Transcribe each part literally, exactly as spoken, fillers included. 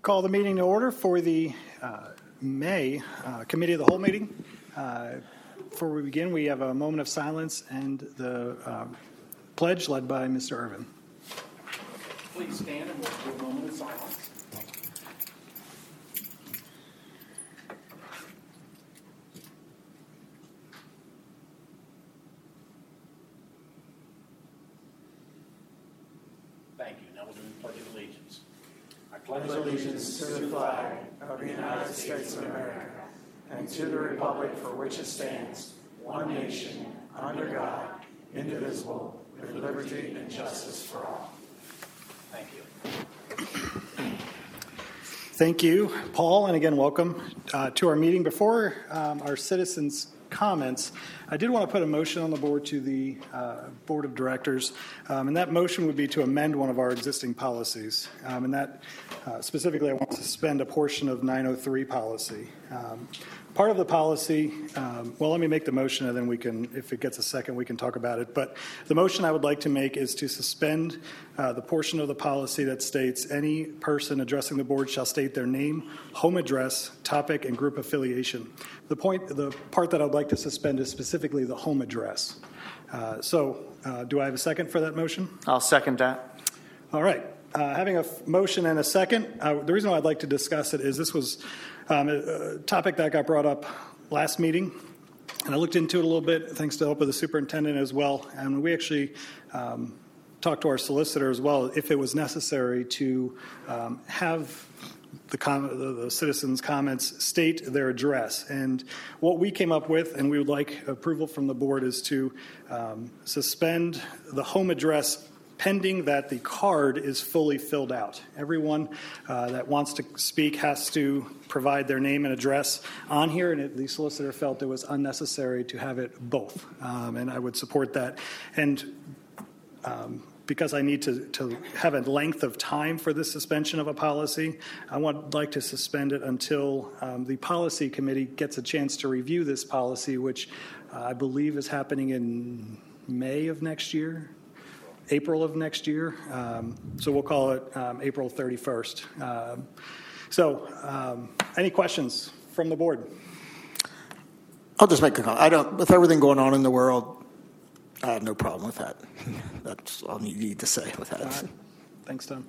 Call the meeting to order for the uh, May uh, Committee of the Whole meeting. Uh, before we begin, we have a moment of silence and the uh, pledge led by Mister Irvin. Please stand and we'll do a moment of silence. Thank you. Now we'll do the Pledge of Allegiance. I pledge allegiance to the flag of the United States of America and to the republic for which it stands, one nation, under God, indivisible, with liberty and justice for all. Thank you. Thank you, Paul, and again, welcome uh, to our meeting. Before um, our citizens' comments, I did want to put a motion on the board to the uh, Board of Directors, um, and that motion would be to amend one of our existing policies, um, and that uh, specifically I want to suspend a portion of nine oh three policy. Um, Part of the policy, um, well, let me make the motion and then we can, if it gets a second, we can talk about it. But the motion I would like to make is to suspend uh, the portion of the policy that states any person addressing the board shall state their name, home address, topic, and group affiliation. The point, the part that I'd like to suspend is specifically the home address. Uh, so uh, do I have a second for that motion? I'll second that. All right. Uh, having a f- motion and a second, uh, the reason why I'd like to discuss it is this was um, a, a topic that got brought up last meeting, and I looked into it a little bit, thanks to the help of the superintendent as well, and we actually um, talked to our solicitor as well if it was necessary to um, have the, com- the, the citizens' comments state their address. And what we came up with, and we would like approval from the board, is to um, suspend the home address pending that the card is fully filled out. Everyone uh, that wants to speak has to provide their name and address on here, and it, the solicitor felt it was unnecessary to have it both, um, and I would support that. And um, because I need to, to have a length of time for this suspension of a policy, I would like to suspend it until um, the policy committee gets a chance to review this policy, which uh, I believe is happening in May of next year. April of next year, um, so we'll call it um, April thirty-first. Um, so, um, any questions from the board? I'll just make a comment. I don't, with everything going on in the world, I have no problem with that. That's all you need to say with that. All right. Thanks, Tom.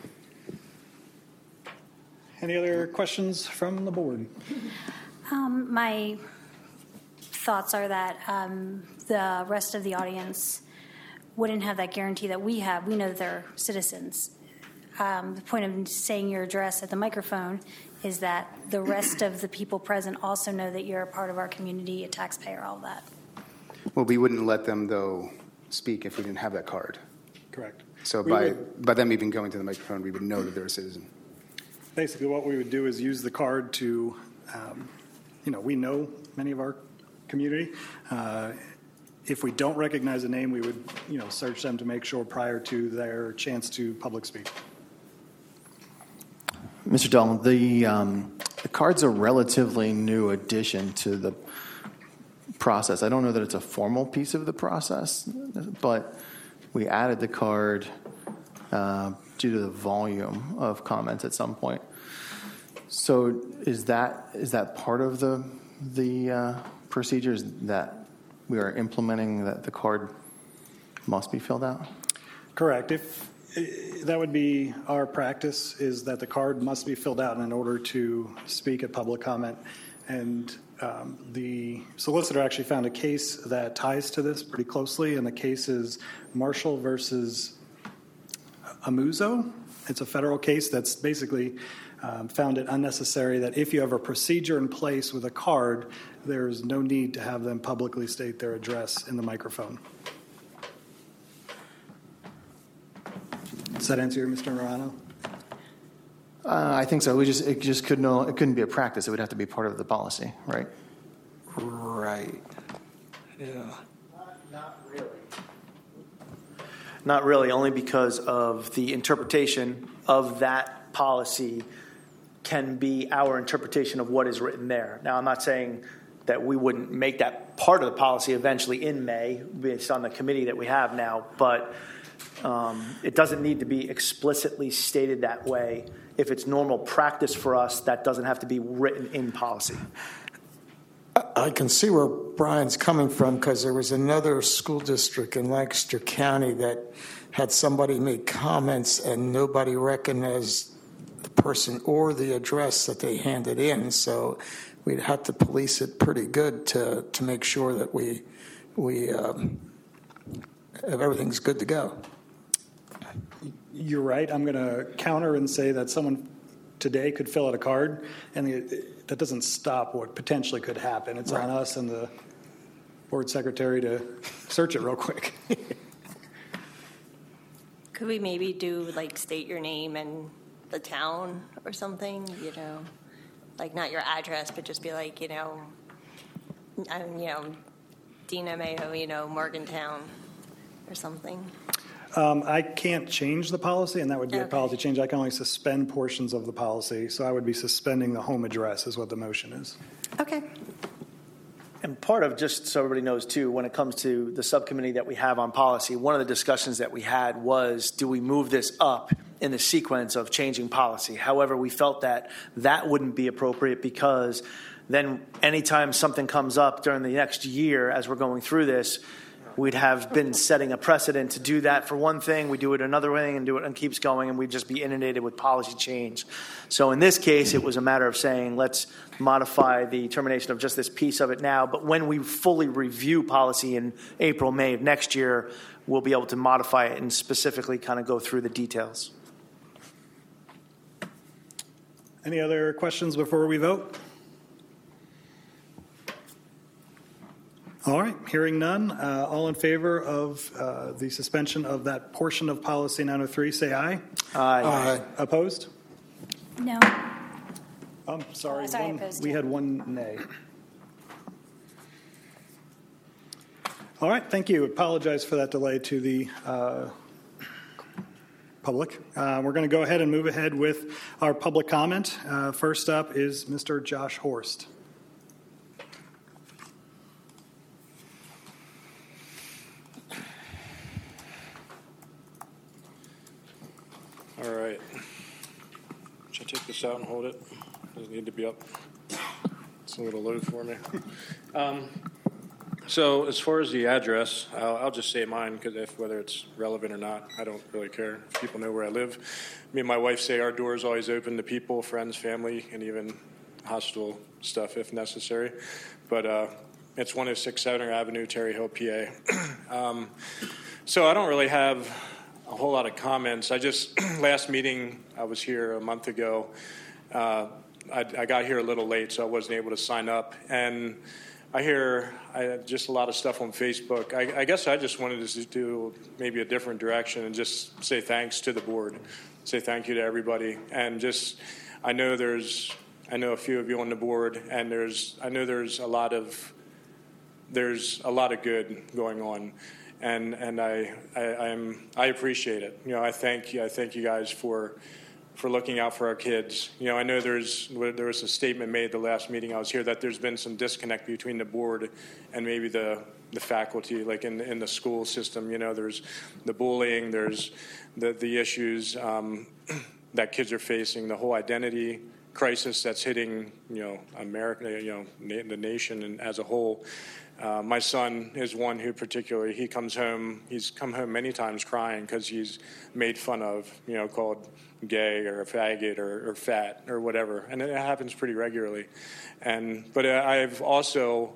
Any other questions from the board? Um, my thoughts are that um, the rest of the audience wouldn't have that guarantee that we have. We know that they're citizens. Um, the point of saying your address at the microphone is that the rest of the people present also know that you're a part of our community, a taxpayer, all of that. Well, we wouldn't let them, though, speak if we didn't have that card. Correct. So We by, would- by them even going to the microphone, we would know that they're a citizen. Basically, what we would do is use the card to, um, you know, we know many of our community. Uh, If we don't recognize a name, we would, you know, search them to make sure prior to their chance to public speak. Mister Dahlman, the, um, the card's a relatively new addition to the process. I don't know that it's a formal piece of the process, but we added the card uh, due to the volume of comments at some point. So is that is that part of the the uh, procedures that we are implementing, that the card must be filled out? Correct. If that would be our practice, is that the card must be filled out in order to speak at public comment. And um, the solicitor actually found a case that ties to this pretty closely, and the case is Marshall versus Amuzo. It's a federal case that's basically um, found it unnecessary that if you have a procedure in place with a card, there's no need to have them publicly state their address in the microphone. Does that answer you, Mister Morano? Uh, I think so. We just it just could no it couldn't be a practice. It would have to be part of the policy, right? Right. Yeah. Not, not really. Not really, only because of the interpretation of that policy can be our interpretation of what is written there. Now, I'm not saying that we wouldn't make that part of the policy eventually in May based on the committee that we have now, but Um, it doesn't need to be explicitly stated that way. If it's normal practice for us, that doesn't have to be written in policy. I can see where Brian's coming from, because there was another school district in Lancaster County that had somebody make comments and nobody recognized the person or the address that they handed in. So we'd have to police it pretty good to, to make sure that we, we um, everything's good to go. You're right. I'm going to counter and say that someone today could fill out a card, and it, that doesn't stop what potentially could happen. It's Right. on us and the board secretary to search it real quick. Could we maybe do, like, state your name and the town or something, you know? Like, not your address, but just be like, you know, I'm, you know, Dina Mayo, you know, Morgantown or something. Um, I can't change the policy, and that would be a Okay. policy change. I can only suspend portions of the policy, so I would be suspending the home address is what the motion is. Okay. And part of, just so everybody knows too, when it comes to the subcommittee that we have on policy, one of the discussions that we had was, do we move this up in the sequence of changing policy? However, we felt that that wouldn't be appropriate, because then anytime something comes up during the next year as we're going through this, we'd have been setting a precedent to do that for one thing, we do it another way, and do it and keeps going, and we'd just be inundated with policy change. So in this case, it was a matter of saying, let's modify the termination of just this piece of it now, but when we fully review policy in April, May of next year, we'll be able to modify it and specifically kind of go through the details. Any other questions before we vote? All right, hearing none. Uh, all in favor of uh, the suspension of that portion of policy nine oh three, say aye. Aye. Aye. Opposed? No. I'm sorry, Oh, sorry, one- opposed, we yeah. had one nay. All right, thank you. Apologize for that delay to the uh, public. Uh, we're going to go ahead and move ahead with our public comment. Uh, first up is Mister Josh Horst. All right. Should I take this out and hold it? Does it need to be up? It's a little low for me. Um, so as far as the address, I'll, I'll just say mine, because if whether it's relevant or not, I don't really care. If people know where I live. Me and my wife say our door is always open to people, friends, family, and even hostile stuff if necessary. But uh, it's one oh six Southern Avenue, Terry Hill, P A. um, so I don't really have a whole lot of comments. I just, last meeting, I was here a month ago. Uh, I, I got here a little late, so I wasn't able to sign up. And I hear I, just a lot of stuff on Facebook. I, I guess I just wanted to do maybe a different direction and just say thanks to the board, say thank you to everybody. And just, I know there's, I know a few of you on the board, and there's, I know there's a lot of, there's a lot of good going on. And and I, I I'm I appreciate it. You know, I thank you. I thank you guys for for looking out for our kids. You know, I know there's there was a statement made the last meeting I was here that there's been some disconnect between the board and maybe the the faculty, like in in the school system. You know, there's the bullying, there's the the issues um, that kids are facing, the whole identity crisis that's hitting you know America, you know, na- the nation and as a whole. Uh, my son is one who particularly, he comes home, he's come home many times crying because he's made fun of, you know, called gay or a faggot or, or fat or whatever. And it happens pretty regularly. And but I've also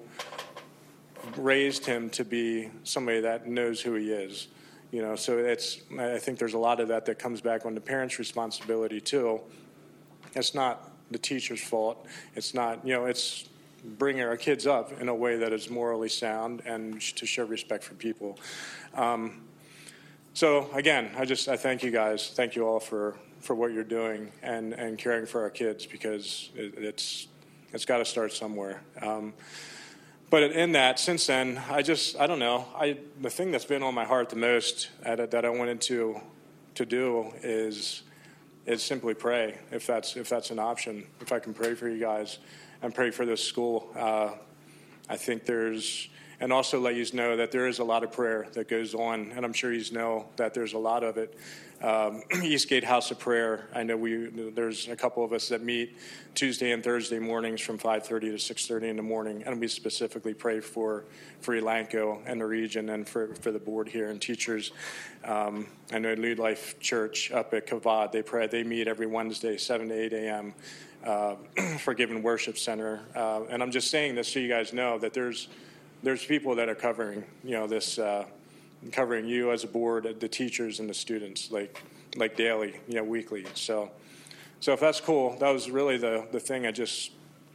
raised him to be somebody that knows who he is. You know, so it's, I think there's a lot of that that comes back on the parents' responsibility too. It's not the teacher's fault. It's not, you know, it's bringing our kids up in a way that is morally sound and to show respect for people. Um, so again, I just I thank you guys. Thank you all for, for what you're doing and, and caring for our kids, because it, it's it's got to start somewhere. Um, but in that, since then, I just I don't know. I the thing that's been on my heart the most at, that I wanted to to do is is simply pray, if that's if that's an option. If I can pray for you guys and pray for this school. Uh, I think there's, and also let you know that there is a lot of prayer that goes on, and I'm sure you know that there's a lot of it. Um, Eastgate House of Prayer, I know we there's a couple of us that meet Tuesday and Thursday mornings from five thirty to six thirty in the morning, and we specifically pray for, for Elanco and the region and for, for the board here and teachers. Um, I know New Life Church up at Kavad, they pray, they meet every Wednesday, seven to eight a.m., uh, Forgiven Worship Center. Uh, and I'm just saying this so you guys know that there's there's people that are covering, you know, this, uh, covering you as a board, the teachers and the students, like like daily, you know, weekly. So, so if that's cool, that was really the the thing. I just,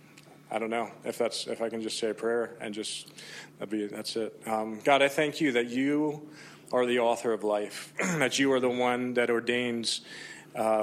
I don't know if that's if I can just say a prayer and just that'd be that's it. Um, God, I thank you that you are the author of life, that you are the one that ordains uh,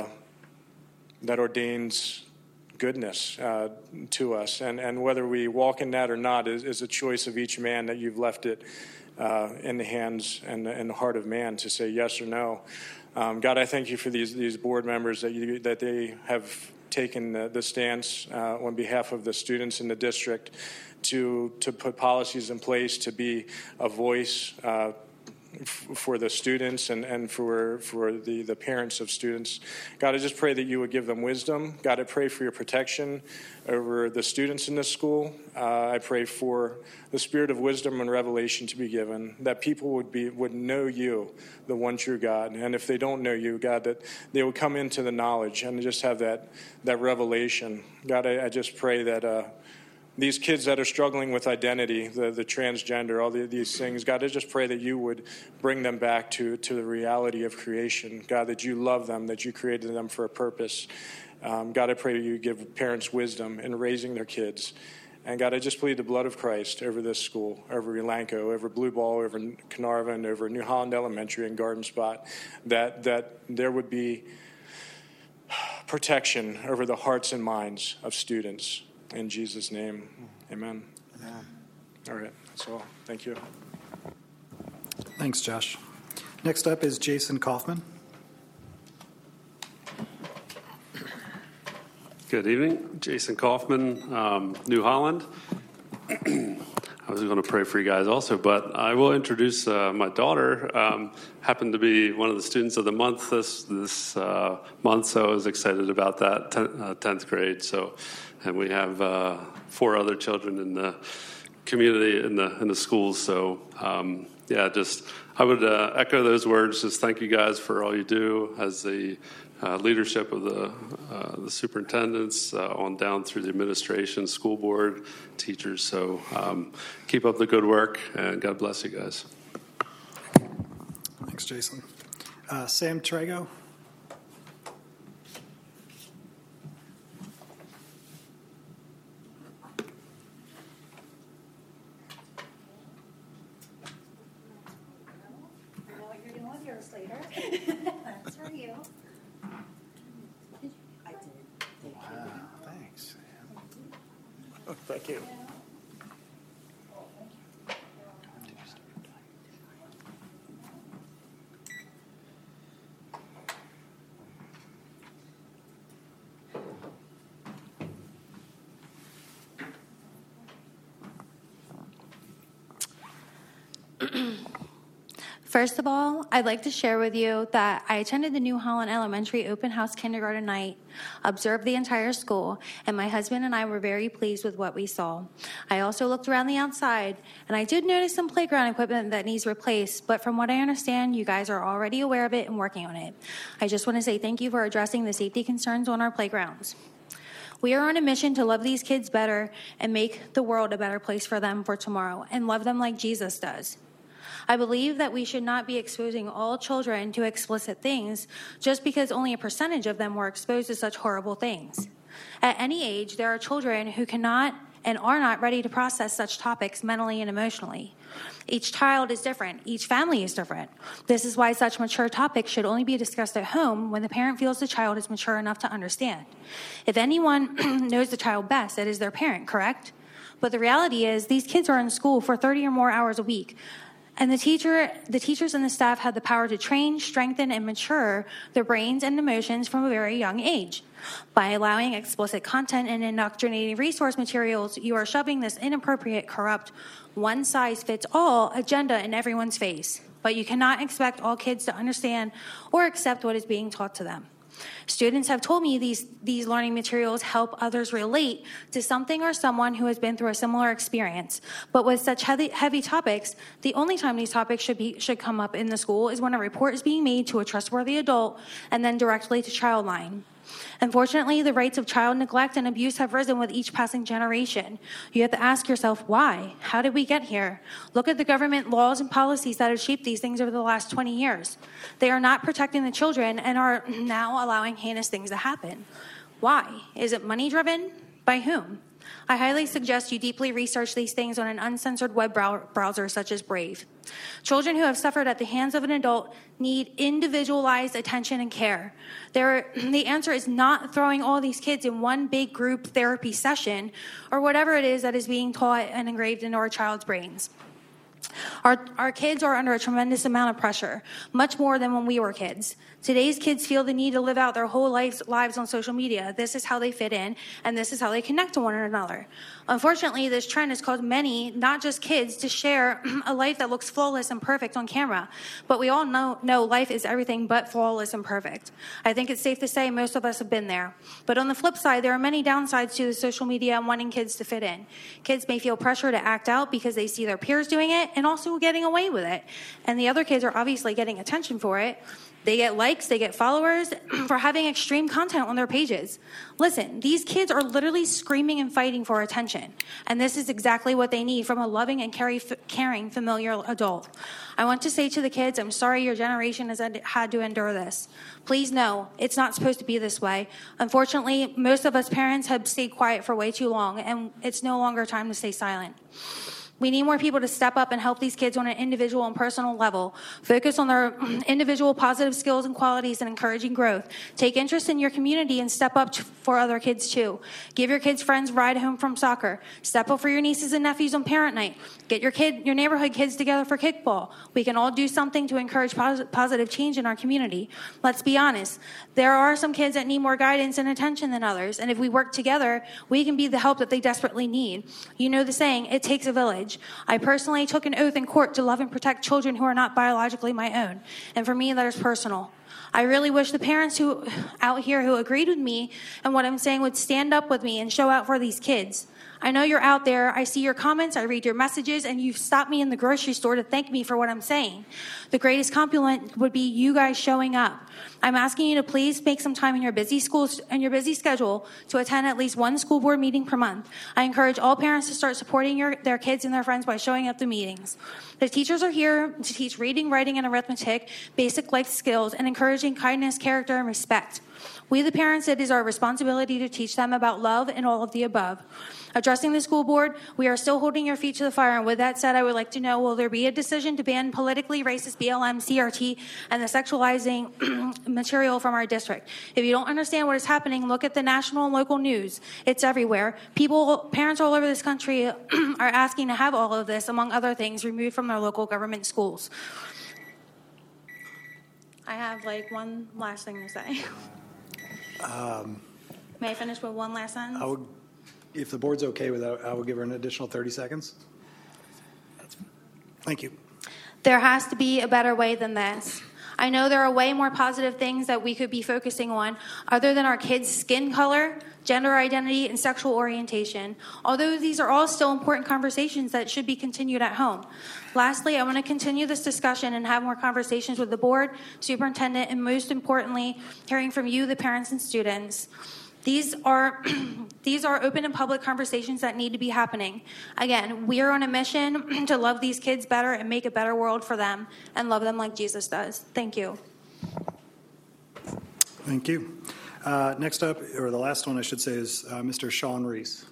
that ordains goodness uh, to us, and and whether we walk in that or not is, is a choice of each man, that you've left it Uh, in the hands and the, in the heart of man to say yes or no. Um, God, I thank you for these these board members that you that they have taken the, the stance uh, on behalf of the students in the district to to put policies in place to be a voice uh, f- for the students and, and for for the, the parents of students. God, I just pray that you would give them wisdom. God, I pray for your protection over the students in this school. Uh, I pray for the spirit of wisdom and revelation to be given, that people would be would know you, the one true God. And if they don't know you, God, that they would come into the knowledge and just have that that revelation. God, I, I just pray that uh, these kids that are struggling with identity, the, the transgender, all the, these things, God, I just pray that you would bring them back to, to the reality of creation. God, that you love them, that you created them for a purpose. Um, God, I pray you give parents wisdom in raising their kids. And God, I just plead the blood of Christ over this school, over Elanco, over Blue Ball, over Carnarvon, over New Holland Elementary and Garden Spot, that that there would be protection over the hearts and minds of students. In Jesus' name, amen. Amen. All right, that's all. Thank you. Thanks, Josh. Next up is Jason Kaufman. Good evening, Jason Kaufman, um, New Holland. I was going to pray for you guys also, but I will introduce uh, my daughter. Um, happened to be one of the students of the month this this uh, month, so I was excited about that. Ten, uh, tenth grade. So, and we have uh, four other children in the community in the in the schools. So, um, yeah, just I would uh, echo those words. Just thank you guys for all you do as the Uh, leadership of the uh, the superintendents uh, on down through the administration, school board, teachers. So um, keep up the good work, and God bless you guys. Thanks, Jason. Uh, Sam Trago. I know what you're doing with yours later. That's for you. Thanks. Thank you. First of all, I'd like to share with you that I attended the New Holland Elementary Open House Kindergarten Night, observed the entire school, and my husband and I were very pleased with what we saw. I also looked around the outside, and I did notice some playground equipment that needs replaced, but from what I understand, you guys are already aware of it and working on it. I just want to say thank you for addressing the safety concerns on our playgrounds. We are on a mission to love these kids better and make the world a better place for them for tomorrow, and love them like Jesus does. I believe that we should not be exposing all children to explicit things just because only a percentage of them were exposed to such horrible things. At any age, there are children who cannot and are not ready to process such topics mentally and emotionally. Each child is different. Each family is different. This is why such mature topics should only be discussed at home when the parent feels the child is mature enough to understand. If anyone knows the child best, it is their parent, correct? But the reality is these kids are in school for thirty or more hours a week. And the teacher, the teachers and the staff had the power to train, strengthen, and mature their brains and emotions from a very young age. By allowing explicit content and indoctrinating resource materials, you are shoving this inappropriate, corrupt, one-size-fits-all agenda in everyone's face. But you cannot expect all kids to understand or accept what is being taught to them. Students have told me these, these learning materials help others relate to something or someone who has been through a similar experience. But with such heavy, heavy topics, the only time these topics should, be, should come up in the school is when a report is being made to a trustworthy adult and then directly to Childline. Unfortunately, the rates of child neglect and abuse have risen with each passing generation. You have to ask yourself, why? How did we get here? Look at the government laws and policies that have shaped these things over the last twenty years. They are not protecting the children and are now allowing heinous things to happen. Why? Is it money driven? By whom? I highly suggest you deeply research these things on an uncensored web browser such as Brave. Children who have suffered at the hands of an adult need individualized attention and care. There, the answer is not throwing all these kids in one big group therapy session or whatever it is that is being taught and engraved into our child's brains. Our, our kids are under a tremendous amount of pressure, much more than when we were kids. Today's kids feel the need to live out their whole lives, lives on social media. This is how they fit in, and this is how they connect to one another. Unfortunately, this trend has caused many, not just kids, to share a life that looks flawless and perfect on camera. But we all know, know life is everything but flawless and perfect. I think it's safe to say most of us have been there. But on the flip side, there are many downsides to the social media and wanting kids to fit in. Kids may feel pressure to act out because they see their peers doing it and also getting away with it. And the other kids are obviously getting attention for it. They get likes, they get followers for having extreme content on their pages. Listen, these kids are literally screaming and fighting for attention. And this is exactly what they need from a loving and caring, familiar adult. I want to say to the kids, I'm sorry your generation has had to endure this. Please know, it's not supposed to be this way. Unfortunately, most of us parents have stayed quiet for way too long, and it's no longer time to stay silent. We need more people to step up and help these kids on an individual and personal level. Focus on their individual positive skills and qualities and encouraging growth. Take interest in your community and step up for other kids too. Give your kids' friends a ride home from soccer. Step up for your nieces and nephews on parent night. Get your kid, your neighborhood kids together for kickball. We can all do something to encourage pos- positive change in our community. Let's be honest. There are some kids that need more guidance and attention than others. And if we work together, we can be the help that they desperately need. You know the saying, it takes a village. I personally took an oath in court to love and protect children who are not biologically my own. And for me, that is personal. I really wish the parents who out here who agreed with me and what I'm saying would stand up with me and show out for these kids. I know you're out there. I see your comments. I read your messages, and you've stopped me in the grocery store to thank me for what I'm saying. The greatest compliment would be you guys showing up. I'm asking you to please make some time in your busy schools and your busy schedule to attend at least one school board meeting per month. I encourage all parents to start supporting your, their kids and their friends by showing up to meetings. The teachers are here to teach reading, writing, and arithmetic, basic life skills, and encouraging kindness, character, and respect. We, the parents, it is our responsibility to teach them about love and all of the above. Addressing the school board, we are still holding your feet to the fire. And with that said, I would like to know, will there be a decision to ban politically racist B L M, C R T, and the sexualizing material from our district? If you don't understand what is happening, look at the national and local news. It's everywhere. People, parents all over this country are asking to have all of this, among other things, removed from their local government schools. I have like one last thing to say. Um, May I finish with one last sentence? I would, if the board's okay with that, I will give her an additional thirty seconds. Thank you. There has to be a better way than this. I know there are way more positive things that we could be focusing on other than our kids' skin color, gender identity, and sexual orientation. Although these are all still important conversations that should be continued at home. Lastly, I want to continue this discussion and have more conversations with the board, superintendent, and most importantly, hearing from you, the parents and students. These are these are open and public conversations that need to be happening. Again, we are on a mission to love these kids better and make a better world for them and love them like Jesus does. Thank you. Thank you. Uh, next up, or the last one I should say, is uh, Mister Sean Reese.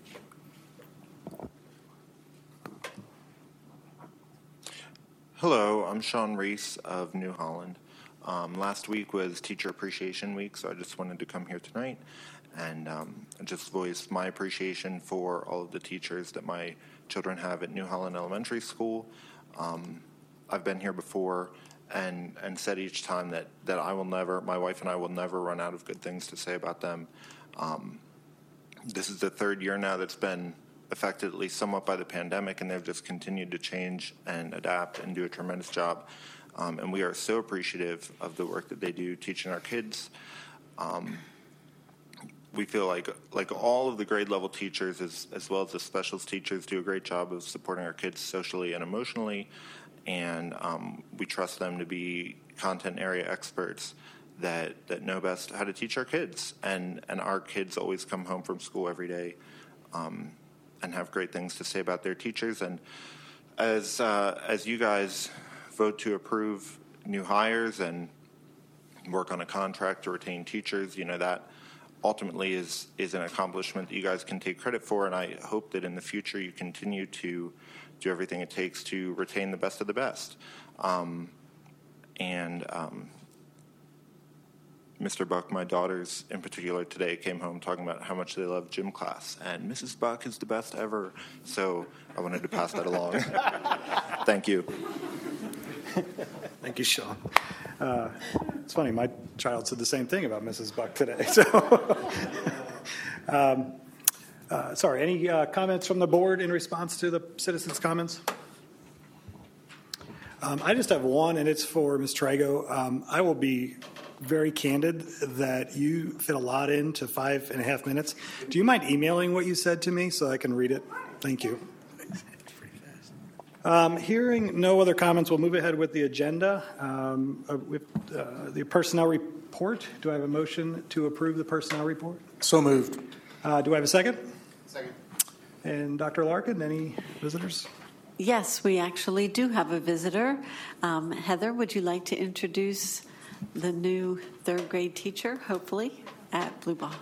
Hello, I'm Sean Reese of New Holland. Um, last week was Teacher Appreciation Week, so I just wanted to come here tonight and um, just voice my appreciation for all of the teachers that my children have at New Holland Elementary School. Um, I've been here before and, and said each time that, that I will never, my wife and I will never run out of good things to say about them. Um, this is the third year now that's been affected at least somewhat by the pandemic, and they've just continued to change and adapt and do a tremendous job. Um, and we are so appreciative of the work that they do teaching our kids. Um, we feel like like all of the grade level teachers, as, as well as the specials teachers, do a great job of supporting our kids socially and emotionally. And um, we trust them to be content area experts that, that know best how to teach our kids. And, and our kids always come home from school every day um, and have great things to say about their teachers. And as uh, as you guys vote to approve new hires and work on a contract to retain teachers, you know, that ultimately is is an accomplishment that you guys can take credit for, and I hope that in the future you continue to do everything it takes to retain the best of the best. Um, and um, Mister Buck, my daughters in particular today, came home talking about how much they love gym class, and Missus Buck is the best ever, so I wanted to pass that along. Thank you. Thank you, Sean. Uh, it's funny, my child said the same thing about Missus Buck today. So, um, uh, sorry, any uh, comments from the board in response to the citizens' comments? Um, I just have one, and it's for Miz Trago. Um, I will be very candid that you fit a lot into five and a half minutes. Do you mind emailing what you said to me so I can read it? Thank you. Um, hearing no other comments, we'll move ahead with the agenda. Um, uh, with uh, the personnel report, do I have a motion to approve the personnel report? So moved. Uh, do I have a second? Second. And Doctor Larkin, any visitors? Yes, we actually do have a visitor. Um, Heather, would you like to introduce the new third grade teacher, hopefully, at Blue Ball?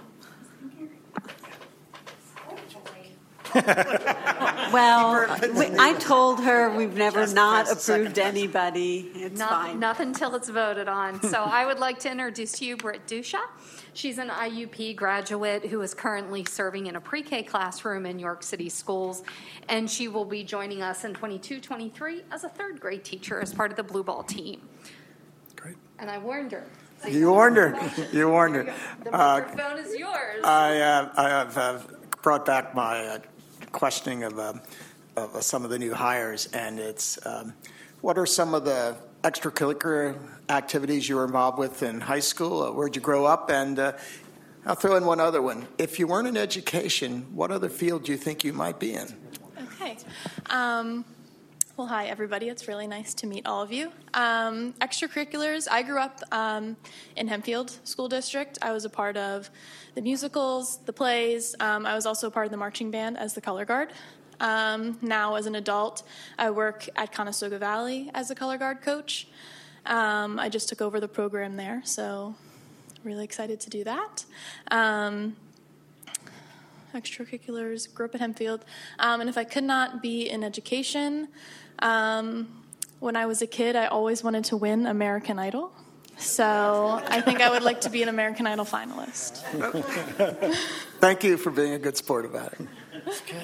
Well, we, I told her we've never Just not press the approved second anybody. It's Not, fine. Nothing until it's voted on. So I would like to introduce to you Britt Dusha. She's an I U P graduate who is currently serving in a pre-K classroom in York City schools, and she will be joining us in twenty-two twenty-three as a third grade teacher as part of the Blue Ball team. Great. And I warned her. So You warned her. You warned her. The Uh, microphone is yours. I, uh, I have uh, brought back my uh, questioning of, uh, of uh, some of the new hires, and it's um, what are some of the extracurricular activities you were involved with in high school? Uh, where'd you grow up? And uh, I'll throw in one other one. If you weren't in education, what other field do you think you might be in? Okay. Um, well, hi, everybody. It's really nice to meet all of you. Um, extracurriculars, I grew up um, in Hempfield School District. I was a part of the musicals, the plays. Um, I was also a part of the marching band as the color guard. Um, now, as an adult, I work at Conestoga Valley as a color guard coach. Um, I just took over the program there, so really excited to do that. Um, extracurriculars, grew up at Hempfield. Um, and if I could not be in education, um, when I was a kid, I always wanted to win American Idol. So I think I would like to be an American Idol finalist. Thank you for being a good sport about it. That's good.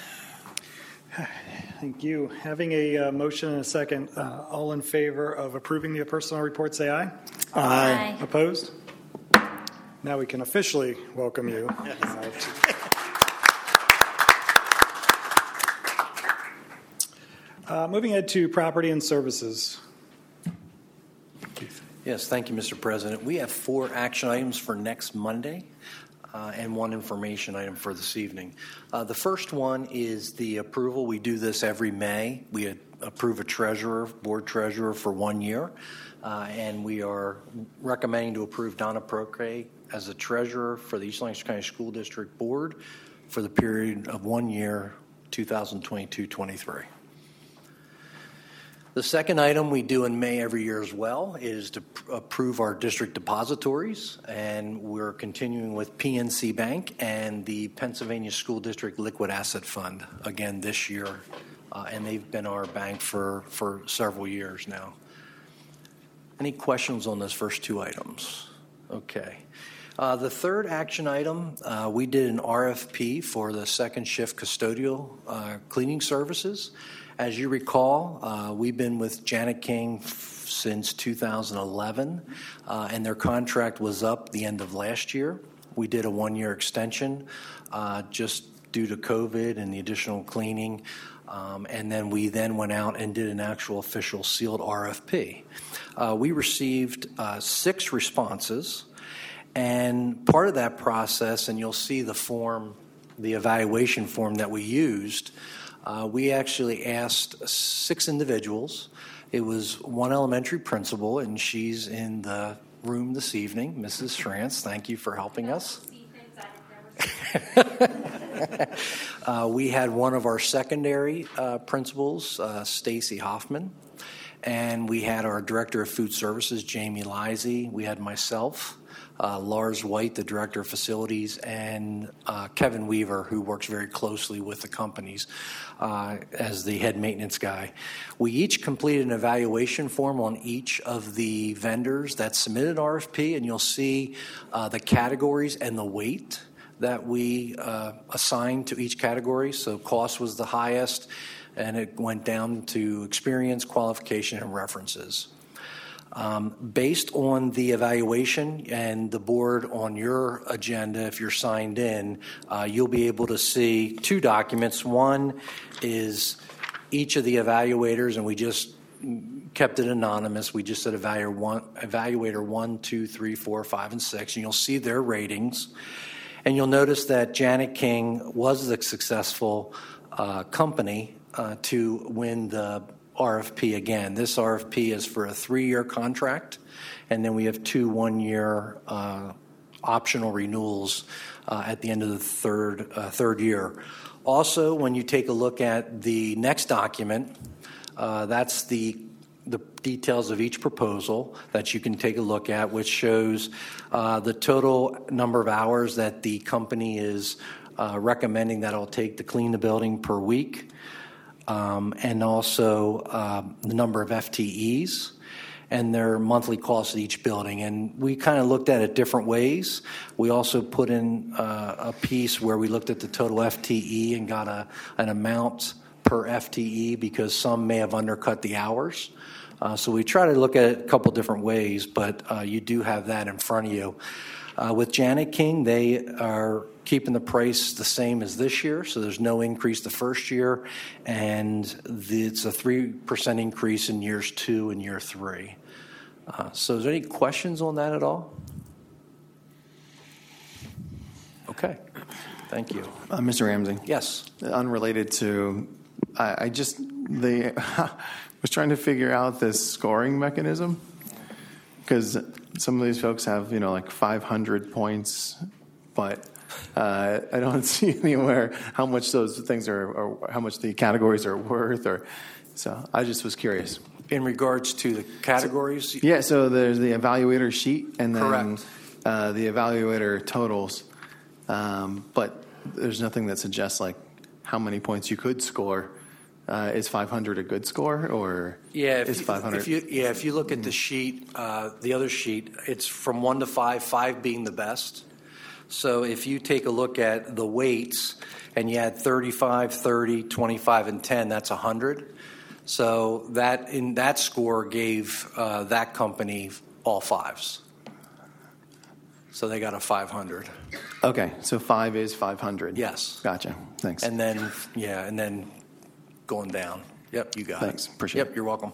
Thank you. Having a uh, motion and a second, uh, all in favor of approving the personnel report, say aye. Aye. Aye. Opposed? Now we can officially welcome you. Uh, uh, moving ahead to property and services. Yes, thank you, Mister President. We have four action items for next Monday. Uh, and one information item for this evening. Uh, the first one is the approval. We do this every May. We approve a treasurer, board treasurer for one year, uh, and we are recommending to approve Donna Procre as a treasurer for the East Lancaster County School District Board for the period of one year, twenty twenty-two twenty-three. The second item we do in May every year as well is to pr- approve our district depositories, and we're continuing with P N C Bank and the Pennsylvania School District Liquid Asset Fund again this year, uh, and they've been our bank for, for several years now. Any questions on those first two items? Okay. Uh, the third action item, uh, we did an R F P for the second shift custodial uh, cleaning services. As you recall, uh, we've been with Janet King f- since two thousand eleven, uh, and their contract was up the end of last year. We did a one-year extension uh, just due to COVID and the additional cleaning, um, and then we then went out and did an actual official sealed R F P. Uh, we received uh, six responses, and part of that process, and you'll see the form, the evaluation form that we used, Uh, we actually asked six individuals. It was one elementary principal, and she's in the room this evening, Missus Schrantz. Thank you for helping us. uh, we had one of our secondary uh, principals, uh, Stacy Hoffman, and we had our director of food services, Jamie Lisey. We had myself, Uh, Lars White, the Director of Facilities, and uh, Kevin Weaver, who works very closely with the companies uh, as the head maintenance guy. We each completed an evaluation form on each of the vendors that submitted R F P, and you'll see uh, the categories and the weight that we uh, assigned to each category. So cost was the highest, and it went down to experience, qualification, and references. Um, based on the evaluation and the board on your agenda, if you're signed in, uh, you'll be able to see two documents. One is each of the evaluators, and we just kept it anonymous. We just said evaluator one, evaluator one, two, three, four, five, and six, and you'll see their ratings. And you'll notice that Janet King was the successful uh, company uh, to win the R F P again. This R F P is for a three-year contract, and then we have two one-year uh, optional renewals uh, at the end of the third uh, third year. Also, when you take a look at the next document, uh, that's the the details of each proposal that you can take a look at, which shows uh, the total number of hours that the company is uh, recommending that it'll take to clean the building per week. Um, and also uh, the number of F T Es and their monthly costs at each building. And we kind of looked at it different ways. We also put in uh, a piece where we looked at the total F T E and got a, an amount per F T E because some may have undercut the hours. Uh, so we try to look at it a couple different ways, but uh, you do have that in front of you. Uh, with Janet King, they are keeping the price the same as this year, so there's no increase the first year, and the, it's a three percent increase in years two and year three. Uh, so is there any questions on that at all? Okay, thank you. Uh, Mister Ramsey? Yes. Unrelated to, I, I just, they was trying to figure out this scoring mechanism, because some of these folks have, you know, like five hundred points, but uh, I don't see anywhere how much those things are, or how much the categories are worth, or so I just was curious. In regards to the categories? So, yeah, so there's the evaluator sheet and then uh, the evaluator totals, um, but there's nothing that suggests like how many points you could score. Uh, is five hundred a good score, or yeah, if is you, five hundred? If you, yeah, if you look at the sheet, uh, the other sheet, it's from one to five, five being the best. So if you take a look at the weights and you had thirty-five, thirty, twenty-five, and ten, that's one hundred. So that in that score gave uh, that company all fives. So they got a five hundred. Okay, so five is five hundred. Yes. Gotcha. Thanks. And then, yeah, and then going down. Yep, you got Thanks. it. Appreciate yep, it. You're welcome.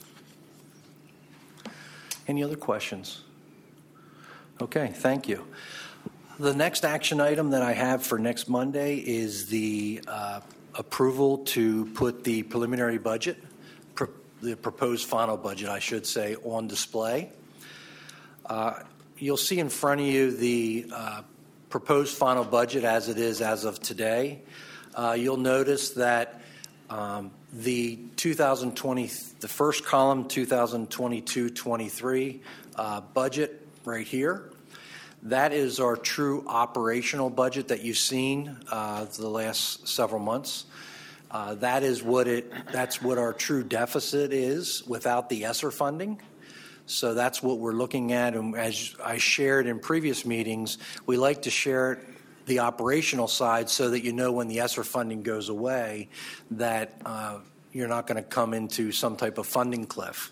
Any other questions? Okay, thank you. The next action item that I have for next Monday is the uh, approval to put the preliminary budget, pro- the proposed final budget, I should say, on display. Uh, you'll see in front of you the uh, proposed final budget as it is as of today. Uh, you'll notice that um, the two thousand twenty, the first column, two thousand twenty-two twenty-three uh, budget right here. That is our true operational budget that you've seen uh, the last several months. Uh, that is what it. That's what our true deficit is without the ESSER funding. So that's what we're looking at. And as I shared in previous meetings, we like to share the operational side so that you know when the ESSER funding goes away that uh, you're not going to come into some type of funding cliff.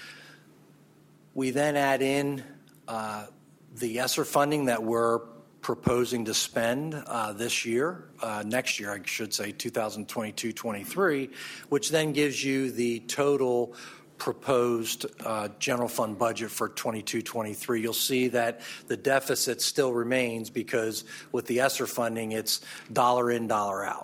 We then add in uh, the ESSER funding that we're proposing to spend uh, this year, uh, next year, I should say, two thousand twenty-two twenty-three, which then gives you the total proposed uh, general fund budget for twenty-two twenty-three. You'll see that the deficit still remains because with the ESSER funding, it's dollar in, dollar out.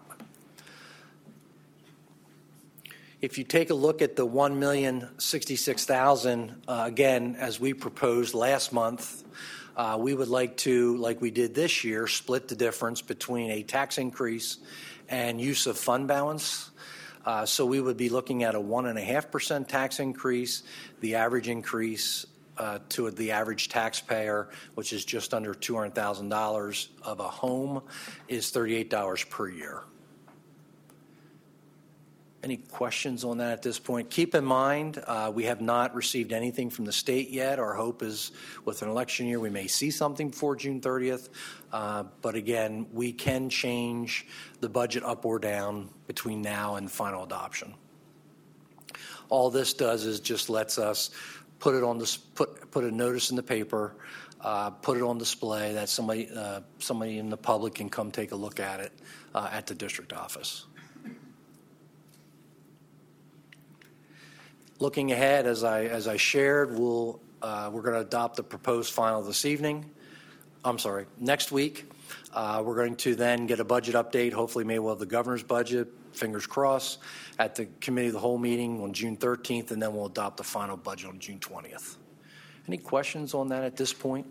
If you take a look at the one million sixty-six thousand, uh, again, as we proposed last month, uh, we would like to, like we did this year, split the difference between a tax increase and use of fund balance. Uh, so we would be looking at a one and a half percent tax increase. The average increase uh, to the average taxpayer, which is just under two hundred thousand dollars of a home, is thirty-eight dollars per year. Any questions on that at this point? Keep in mind, uh, we have not received anything from the state yet. Our hope is with an election year, we may see something before June thirtieth. Uh, but again, we can change the budget up or down between now and final adoption. All this does is just lets us put it on this, put put a notice in the paper, uh, put it on display that somebody uh, somebody in the public can come take a look at it uh, at the district office. Looking ahead, as I as I shared, we'll uh, we're going to adopt the proposed final this evening. I'm sorry, next week. Uh, we're going to then get a budget update. Hopefully, maybe we'll have the governor's budget. Fingers crossed. At the committee of the whole meeting on June thirteenth, and then we'll adopt the final budget on June twentieth. Any questions on that at this point?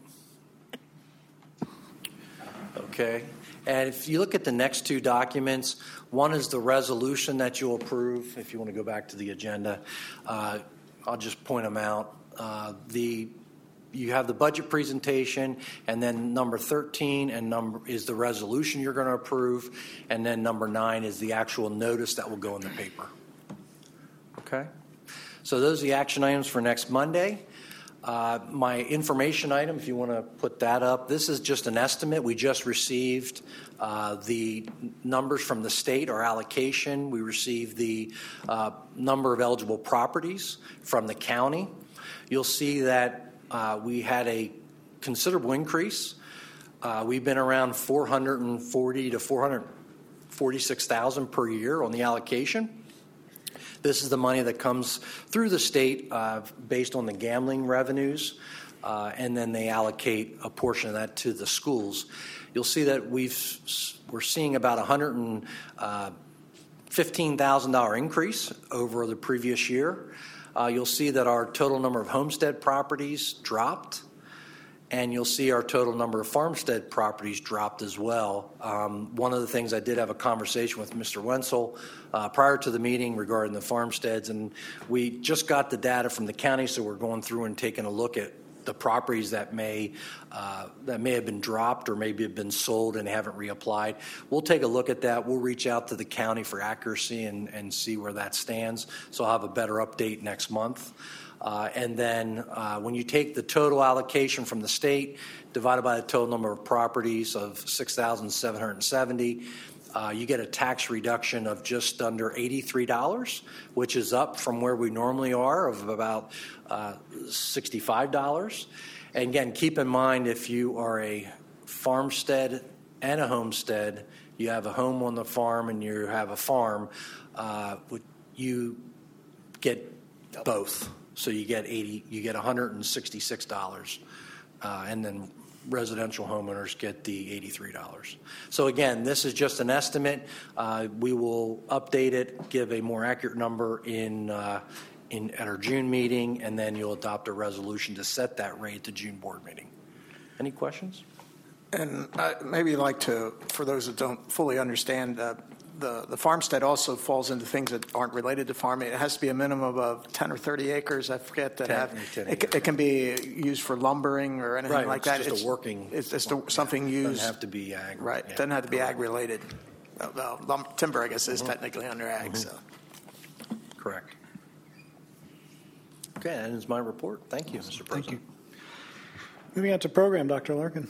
Okay. And if you look at the next two documents, one is the resolution that you'll approve. If you want to go back to the agenda, uh, I'll just point them out. Uh, the you have the budget presentation, and then number thirteen and number is the resolution you're going to approve, and then number nine is the actual notice that will go in the paper. Okay. So those are the action items for next Monday. Uh, my information item, if you want to put that up, this is just an estimate. We just received uh, the numbers from the state, our allocation. We received the uh, number of eligible properties from the county. You'll see that uh, we had a considerable increase. Uh, we've been around four hundred forty to four hundred forty-six thousand per year on the allocation. This is the money that comes through the state uh, based on the gambling revenues, uh, and then they allocate a portion of that to the schools. You'll see that we've, we're seeing about a one hundred fifteen thousand dollars increase over the previous year. Uh, you'll see that our total number of homestead properties dropped, and you'll see our total number of farmstead properties dropped as well. Um, one of the things I did have a conversation with Mister Wenzel uh, prior to the meeting regarding the farmsteads, and we just got the data from the county, so we're going through and taking a look at the properties that may uh, that may have been dropped or maybe have been sold and haven't reapplied. We'll take a look at that. We'll reach out to the county for accuracy and, and see where that stands. So I'll have a better update next month. Uh, and then uh, when you take the total allocation from the state divided by the total number of properties of six thousand seven hundred seventy, uh, you get a tax reduction of just under eighty-three dollars, which is up from where we normally are of about uh, sixty-five dollars. And again, keep in mind, if you are a farmstead and a homestead, you have a home on the farm and you have a farm, uh, you get both. So you get eighty, you get one hundred sixty-six dollars, uh, and then residential homeowners get the eighty-three dollars. So again, this is just an estimate. Uh, we will update it, give a more accurate number in uh, in at our June meeting, and then you'll adopt a resolution to set that rate at the June board meeting. Any questions? And uh, maybe like to, for those that don't fully understand, uh, the, the farmstead also falls into things that aren't related to farming. It has to be a minimum of ten or thirty acres. I forget that. ten, have, ten it, it can be used for lumbering or anything right, like it's that. Just it's a working. It's just a, something used. Doesn't have to be ag. Right. Yeah. Doesn't have to be ag related. Well, lumber, timber, I guess, is Mm-hmm. technically under ag. Mm-hmm. So. Correct. Okay, that is my report. Thank you, Mister President. Thank you. Moving on to program, Doctor Larkin.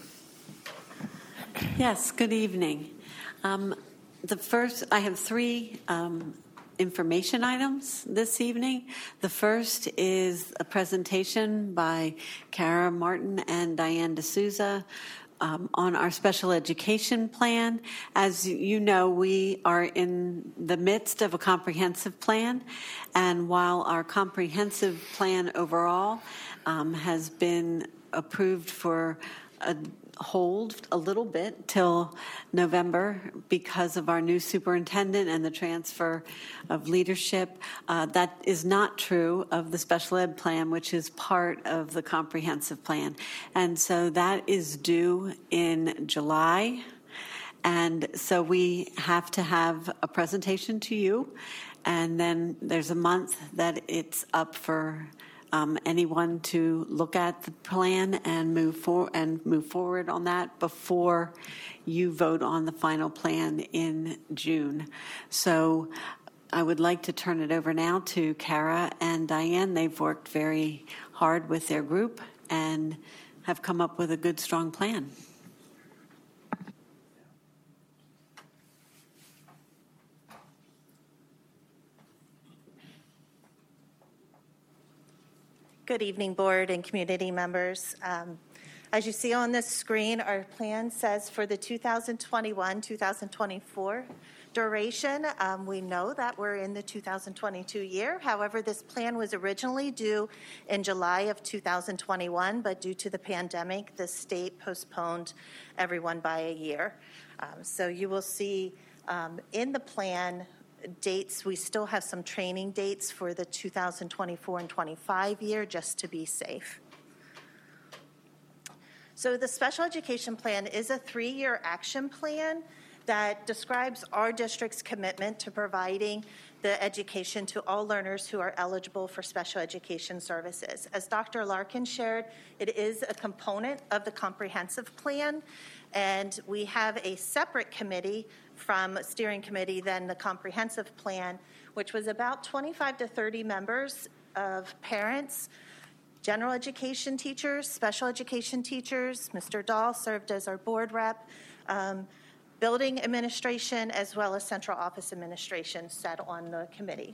Yes, good evening. Um, the first, I have three um, information items this evening. The first is a presentation by Kara Martin and Diane D'Souza um, on our special education plan. As you know, we are in the midst of a comprehensive plan, and while our comprehensive plan overall um, has been approved for a hold a little bit till November because of our new superintendent and the transfer of leadership. Uh, that is not true of the special ed plan, which is part of the comprehensive plan. And so that is due in July. And so we have to have a presentation to you. And then there's a month that it's up for Um, anyone to look at the plan and move for and move forward on that before you vote on the final plan in June. So I would like to turn it over now to Kara and Diane. They've worked very hard with their group and have come up with a good, strong plan. Good evening, board and community members. Um, as you see on this screen, our plan says for the two thousand twenty-one two thousand twenty-four duration, um, we know that we're in the two thousand twenty-two year. However, this plan was originally due in July of two thousand twenty-one, but due to the pandemic, the state postponed everyone by a year. Um, so you will see um, in the plan dates, we still have some training dates for the two thousand twenty-four and twenty-five year just to be safe. So the special education plan is a three-year action plan that describes our district's commitment to providing the education to all learners who are eligible for special education services. As Doctor Larkin shared, it is a component of the comprehensive plan, and we have a separate committee from steering committee than the comprehensive plan, which was about twenty-five to thirty members of parents, general education teachers, special education teachers. Mister Dahl served as our board rep, um, building administration, as well as central office administration sat on the committee.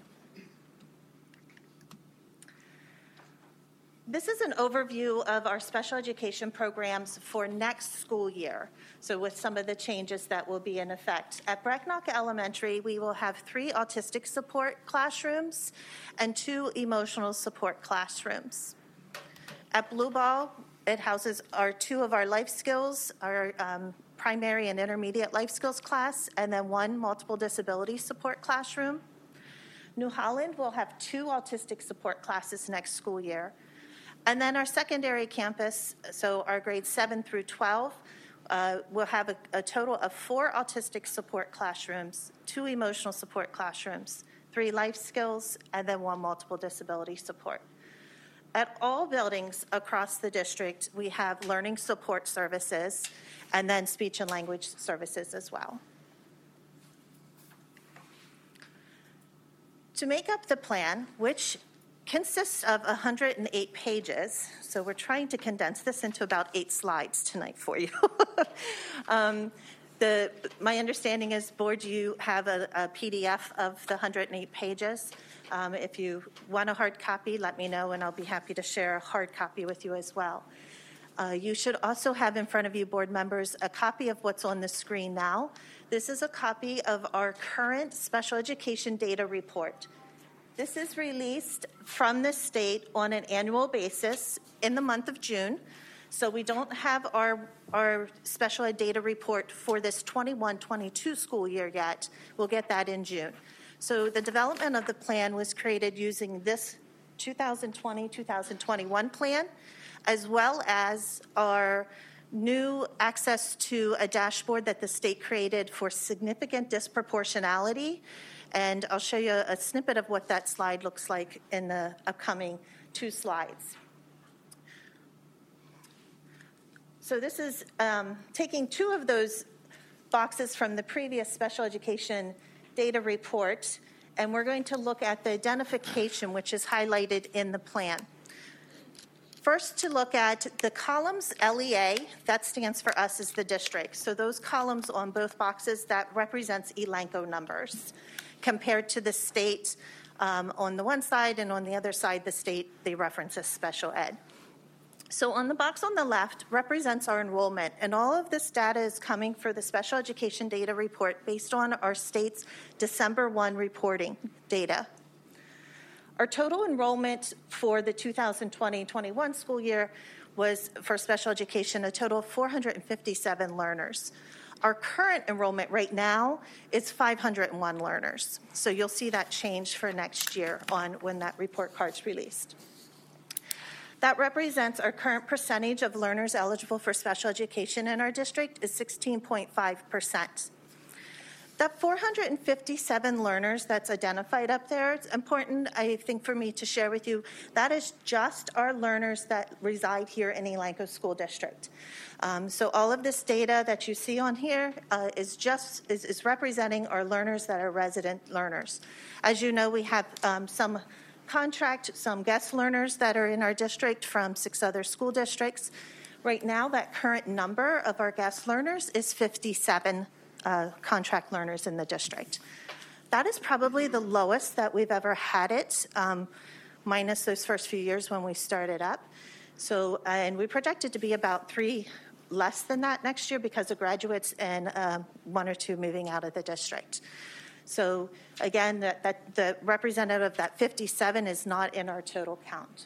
This is an overview of our special education programs for next school year. So with some of the changes that will be in effect. At Brecknock Elementary, we will have three autistic support classrooms and two emotional support classrooms. At Blue Ball, it houses our two of our life skills, our um, primary and intermediate life skills class, and then one multiple disability support classroom. New Holland will have two autistic support classes next school year. And then our secondary campus, so our grades seven through twelve, uh, will have a, a total of four autistic support classrooms, two emotional support classrooms, three life skills, and then one multiple disability support. At all buildings across the district, we have learning support services and then speech and language services as well. To make up the plan, which consists of one hundred eight pages, so we're trying to condense this into about eight slides tonight for you. um, the, my understanding is, board, you have a, a P D F of the one hundred eight pages. Um, if you want a hard copy, let me know, and I'll be happy to share a hard copy with you as well. Uh, you should also have in front of you, board members, a copy of what's on the screen now. This is a copy of our current special education data report. This is released from the state on an annual basis in the month of June. So we don't have our, our special ed data report for this twenty-one twenty-two school year yet. We'll get that in June. So the development of the plan was created using this two thousand twenty two thousand twenty-one plan, as well as our new access to a dashboard that the state created for significant disproportionality. And I'll show you a snippet of what that slide looks like in the upcoming two slides. So this is um, taking two of those boxes from the previous special education data report, and we're going to look at the identification, which is highlighted in the plan. First, to look at the columns L E A, that stands for us as the district. So those columns on both boxes, that represents Elanco numbers. compared to the state um, on the one side, and on the other side, the state, they reference as special ed. So on the box on the left represents our enrollment, and all of this data is coming for the special education data report based on our state's December first reporting data. Our total enrollment for the two thousand twenty twenty-one school year was, for special education, a total of four hundred fifty-seven learners. Our current enrollment right now is five hundred one learners. So you'll see that change for next year on when that report card's released. That represents our current percentage of learners eligible for special education in our district is sixteen point five percent. That four hundred fifty-seven learners that's identified up there, it's important, I think, for me to share with you, that is just our learners that reside here in Elanco School District. Um, so all of this data that you see on here uh, is just is, is representing our learners that are resident learners. As you know, we have um, some contract, some guest learners that are in our district from six other school districts. Right now, that current number of our guest learners is fifty-seven uh, contract learners in the district. That is probably the lowest that we've ever had it, um, minus those first few years when we started up. So, and we projected to be about three less than that next year because of graduates and um, one or two moving out of the district. So again, that, that the representative of that fifty-seven is not in our total count.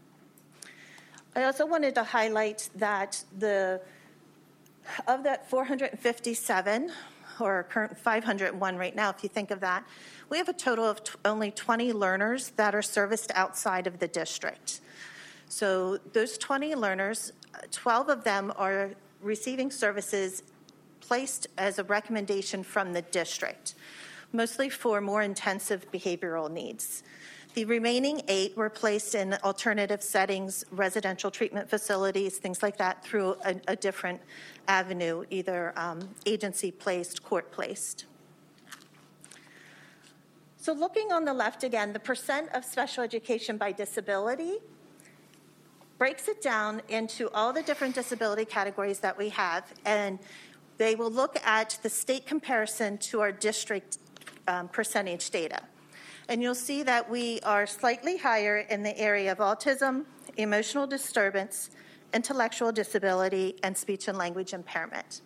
I also wanted to highlight that the of that four hundred fifty-seven, or current five hundred one right now, if you think of that, we have a total of t- only twenty learners that are serviced outside of the district. So those twenty learners, twelve of them are receiving services placed as a recommendation from the district, mostly for more intensive behavioral needs. The remaining eight were placed in alternative settings, residential treatment facilities, things like that, through a, a different avenue, either um, agency-placed, court-placed. So looking on the left again, the percent of special education by disability breaks it down into all the different disability categories that we have, and they will look at the state comparison to our district um, percentage data. And you'll see that we are slightly higher in the area of autism, emotional disturbance, intellectual disability, and speech and language impairment.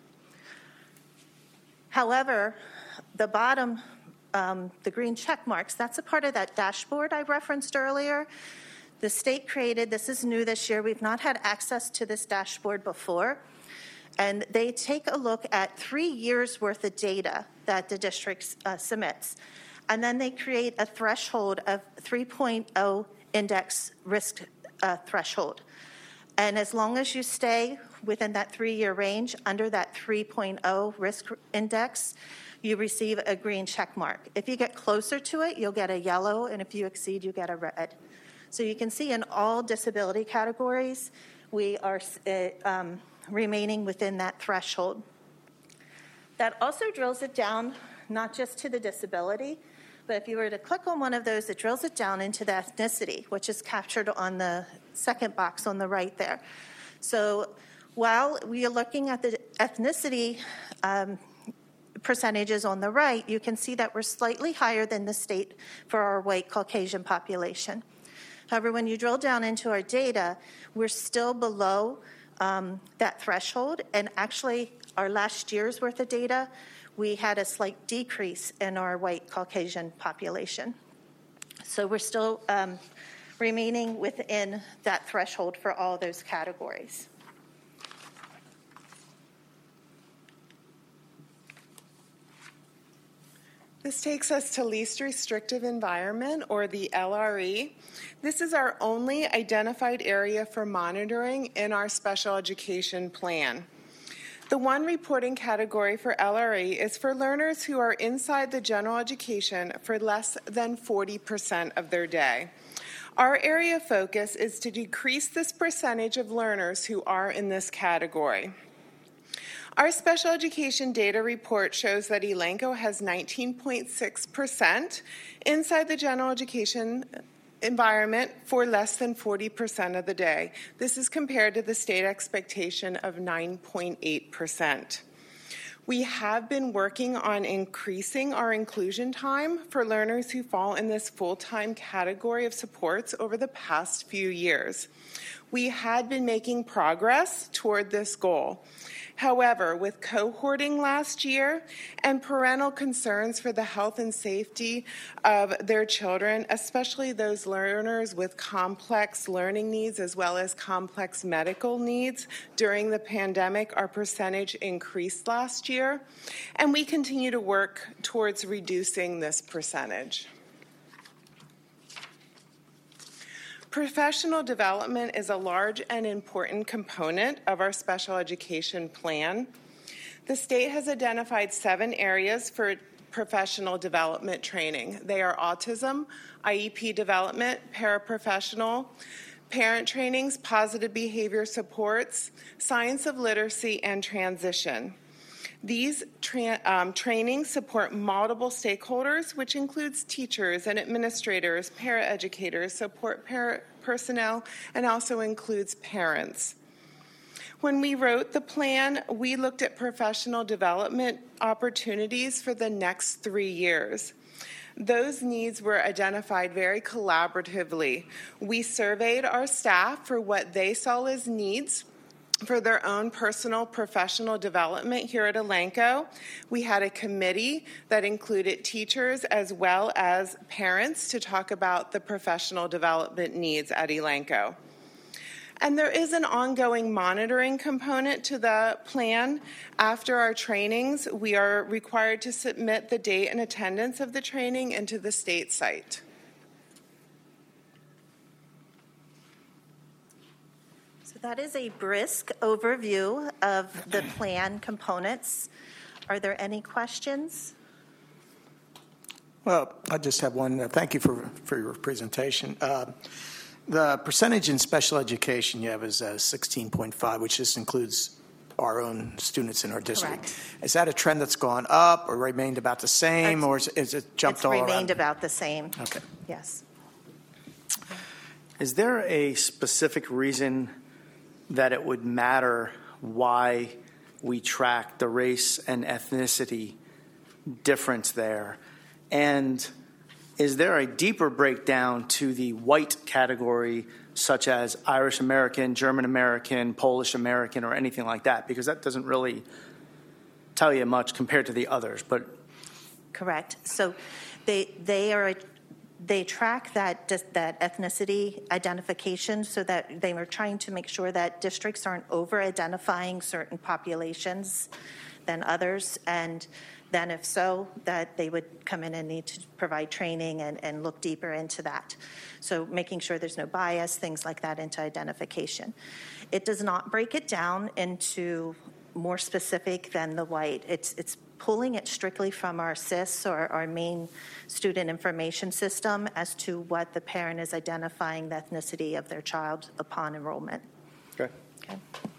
However, the bottom, um, the green check marks, that's a part of that dashboard I referenced earlier. The state created, this is new this year, we've not had access to this dashboard before, and they take a look at three years worth of data that the district uh, submits. And then they create a threshold of three point oh index risk uh, threshold. And as long as you stay within that three-year range, under that three point oh risk index, you receive a green check mark. If you get closer to it, you'll get a yellow, and if you exceed, you get a red. So you can see in all disability categories, we are uh, um, remaining within that threshold. That also drills it down, not just to the disability, but if you were to click on one of those, it drills it down into the ethnicity, which is captured on the second box on the right there. So while we are looking at the ethnicity um, percentages on the right, you can see that we're slightly higher than the state for our white Caucasian population. However, when you drill down into our data, we're still below um, that threshold, and actually our last year's worth of data, we had a slight decrease in our white Caucasian population. So we're still um, remaining within that threshold for all those categories. This takes us to least restrictive environment, or the L R E. This is our only identified area for monitoring in our special education plan. The one reporting category for L R E is for learners who are inside the general education for less than forty percent of their day. Our area of focus is to decrease this percentage of learners who are in this category. Our special education data report shows that Elanco has nineteen point six percent inside the general education environment for less than forty percent of the day. This is compared to the state expectation of nine point eight percent. We have been working on increasing our inclusion time for learners who fall in this full-time category of supports over the past few years. We had been making progress toward this goal. However, with cohorting last year and parental concerns for the health and safety of their children, especially those learners with complex learning needs as well as complex medical needs, during the pandemic, our percentage increased last year, and we continue to work towards reducing this percentage. Professional development is a large and important component of our special education plan. The state has identified seven areas for professional development training. They are autism, I E P development, paraprofessional, parent trainings, positive behavior supports, science of literacy, and transition. These tra- um, trainings support multiple stakeholders, which includes teachers and administrators, paraeducators, support para- personnel, and also includes parents. When we wrote the plan, we looked at professional development opportunities for the next three years. Those needs were identified very collaboratively. We surveyed our staff for what they saw as needs for their own personal professional development here at Elanco. We had a committee that included teachers as well as parents to talk about the professional development needs at Elanco. And there is an ongoing monitoring component to the plan. After our trainings, we are required to submit the date and attendance of the training into the state site. That is a brisk overview of the plan components. Are there any questions? Well, I just have one. Uh, thank you for, for your presentation. Uh, the percentage in special education you have is uh, sixteen point five, which just includes our own students in our district. Correct. Is that a trend that's gone up or remained about the same, It's, or is, is it jumped it's all remained around? about the same. Okay. Yes. Is there a specific reason that it would matter why we track the race and ethnicity difference there? And is there a deeper breakdown to the white category, such as Irish American, German American, Polish American, or anything like that? Because that doesn't really tell you much compared to the others. But Correct. So they they are they track that that ethnicity identification so that they were trying to make sure that districts aren't over-identifying certain populations than others, and then if so, that they would come in and need to provide training and, and look deeper into that. So making sure there's no bias, things like that into identification. It does not break it down into more specific than the white. It's it's pulling it strictly from our S I S, or our main student information system, as to what the parent is identifying the ethnicity of their child upon enrollment. Okay. Okay.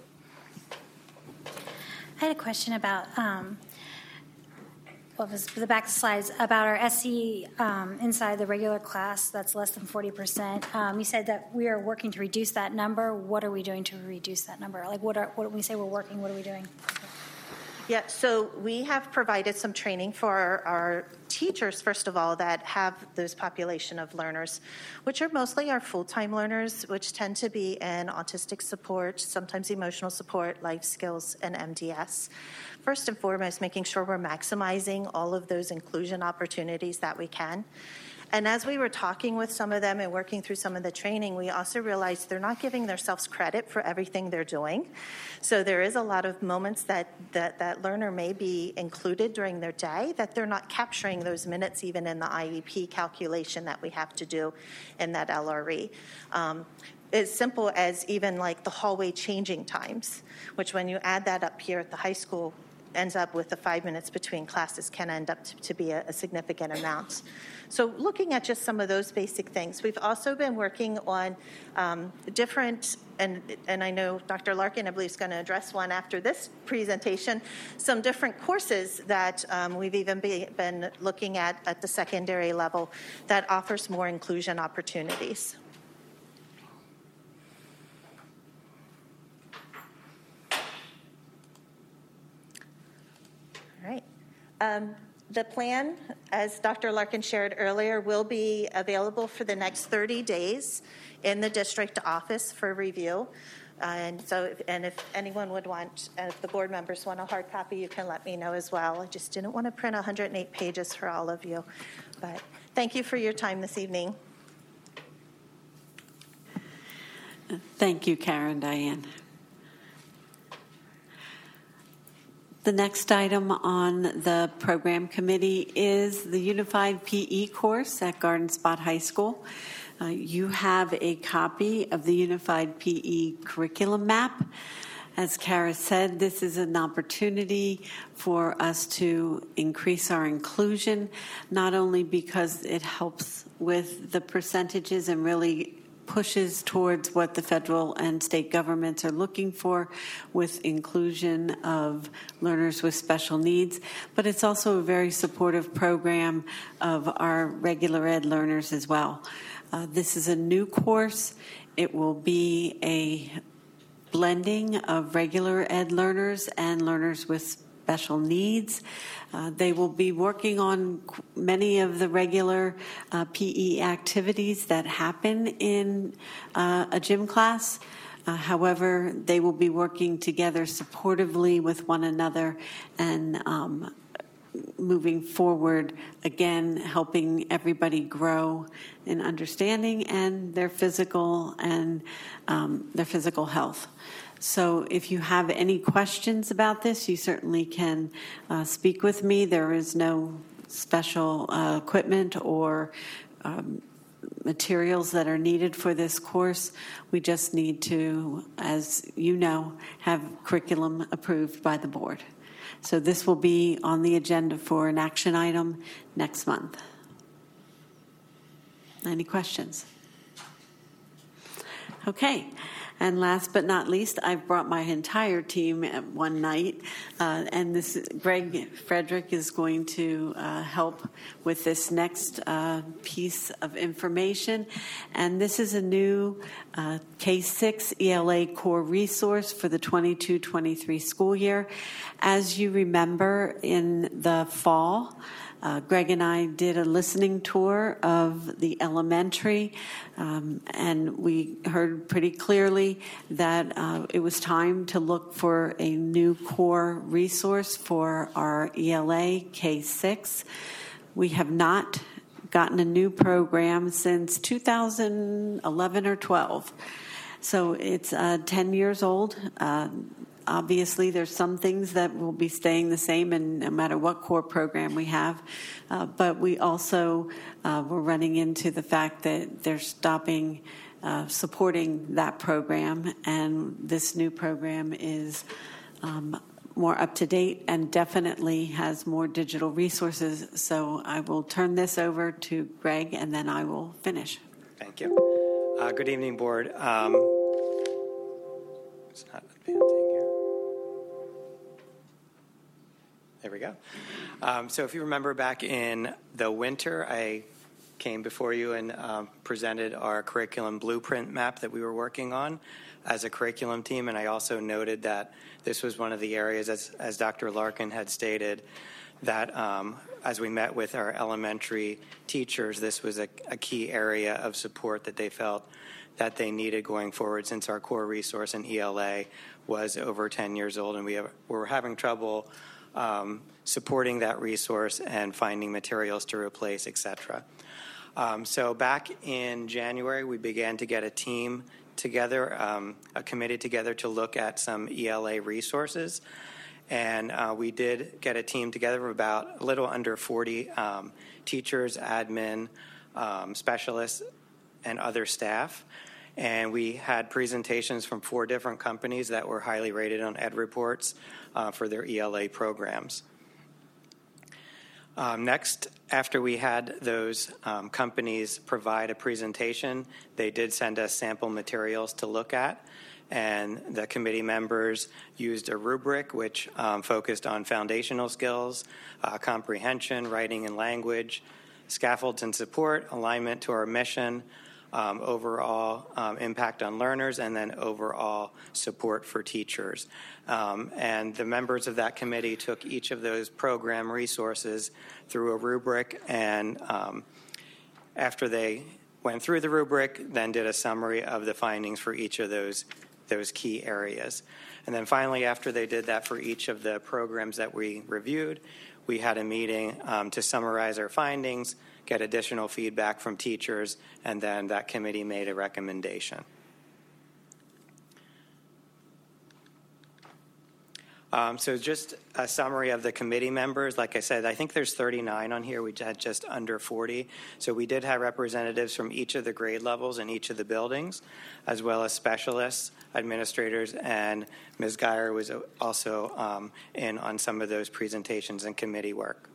I had a question about um, what was the back slides about our S E um, inside the regular class. That's less than forty percent. Um, you said that we are working to reduce that number. What are we doing to reduce that number? Like, what are what when we say we're working? What are we doing? Yeah, so we have provided some training for our, our teachers, first of all, that have those population of learners, which are mostly our full-time learners, which tend to be in autistic support, sometimes emotional support, life skills, and M D S. First and foremost, making sure we're maximizing all of those inclusion opportunities that we can. And as we were talking with some of them and working through some of the training, we also realized they're not giving themselves credit for everything they're doing. So there is a lot of moments that that, that learner may be included during their day that they're not capturing those minutes even in the I E P calculation that we have to do in that L R E. Um, as simple as even like the hallway changing times, which when you add that up here at the high school, ends up with the five minutes between classes can end up to, to be a, a significant amount. So looking at just some of those basic things. We've also been working on um, different, and, and I know Doctor Larkin, I believe, is going to address one after this presentation, some different courses that um, we've even be, been looking at at the secondary level that offers more inclusion opportunities. Um, the plan, as Doctor Larkin shared earlier, will be available for the next thirty days in the district office for review. Uh, and so, if, and if anyone would want, uh, if the board members want a hard copy, you can let me know as well. I just didn't want to print one hundred eight pages for all of you. But thank you for your time this evening. Thank you, Karen, Diane. The next item on the program committee is the Unified P E course at Garden Spot High School. Uh, you have a copy of the Unified P E curriculum map. As Kara said, this is an opportunity for us to increase our inclusion, not only because it helps with the percentages and really pushes towards what the federal and state governments are looking for with inclusion of learners with special needs, but it's also a very supportive program of our regular ed learners as well. Uh, this is a new course. It will be a blending of regular ed learners and learners with special needs. Uh, they will be working on many of the regular uh, P E activities that happen in uh, a gym class. Uh, however, they will be working together supportively with one another and um, moving forward, again, helping everybody grow in understanding and their physical and um, their physical health. So if you have any questions about this, you certainly can uh, speak with me. There is no special uh, equipment or um, materials that are needed for this course. We just need to, as you know, have curriculum approved by the board. So this will be on the agenda for an action item next month. Any questions? Okay. And last but not least, I've brought my entire team at one night, uh, and this Greg Frederick is going to uh, help with this next uh, piece of information. And this is a new uh, K six E L A core resource for the twenty-two twenty-three school year. As you remember, in the fall, Uh, Greg and I did a listening tour of the elementary, um, and we heard pretty clearly that uh, it was time to look for a new core resource for our E L A K six. We have not gotten a new program since two thousand eleven or twelve. So it's uh, ten years old. Uh, Obviously, there's some things that will be staying the same, and no matter what core program we have. Uh, but we also uh, were running into the fact that they're stopping uh, supporting that program, and this new program is um, more up to date and definitely has more digital resources. So I will turn this over to Greg, and then I will finish. Thank you. Uh, good evening, board. Um, it's not advancing here. There we go. Um, so if you remember back in the winter, I came before you and um, presented our curriculum blueprint map that we were working on as a curriculum team. And I also noted that this was one of the areas, as, as Doctor Larkin had stated, that um, as we met with our elementary teachers, this was a, a key area of support that they felt that they needed going forward, since our core resource in E L A was over ten years old, and we have, were having trouble Um, supporting that resource and finding materials to replace, et cetera. Um, so back in January, we began to get a team together, um, a committee together to look at some E L A resources. And uh, we did get a team together of about a little under forty um, teachers, admin, um, specialists, and other staff. And we had presentations from four different companies that were highly rated on EdReports uh, for their E L A programs. Um, next, after we had those um, companies provide a presentation, they did send us sample materials to look at. And the committee members used a rubric which um, focused on foundational skills, uh, comprehension, writing and language, scaffolds and support, alignment to our mission, um, overall um, impact on learners, and then overall support for teachers. Um, and the members of that committee took each of those program resources through a rubric, and um, after they went through the rubric, then did a summary of the findings for each of those, those key areas. And then finally, after they did that for each of the programs that we reviewed, we had a meeting um, to summarize our findings, get additional feedback from teachers, and then that committee made a recommendation. Um, so just a summary of the committee members. Like I said, I think there's thirty-nine on here. We had just under forty. So we did have representatives from each of the grade levels in each of the buildings, as well as specialists, administrators, and Miz Geyer was also um, in on some of those presentations and committee work.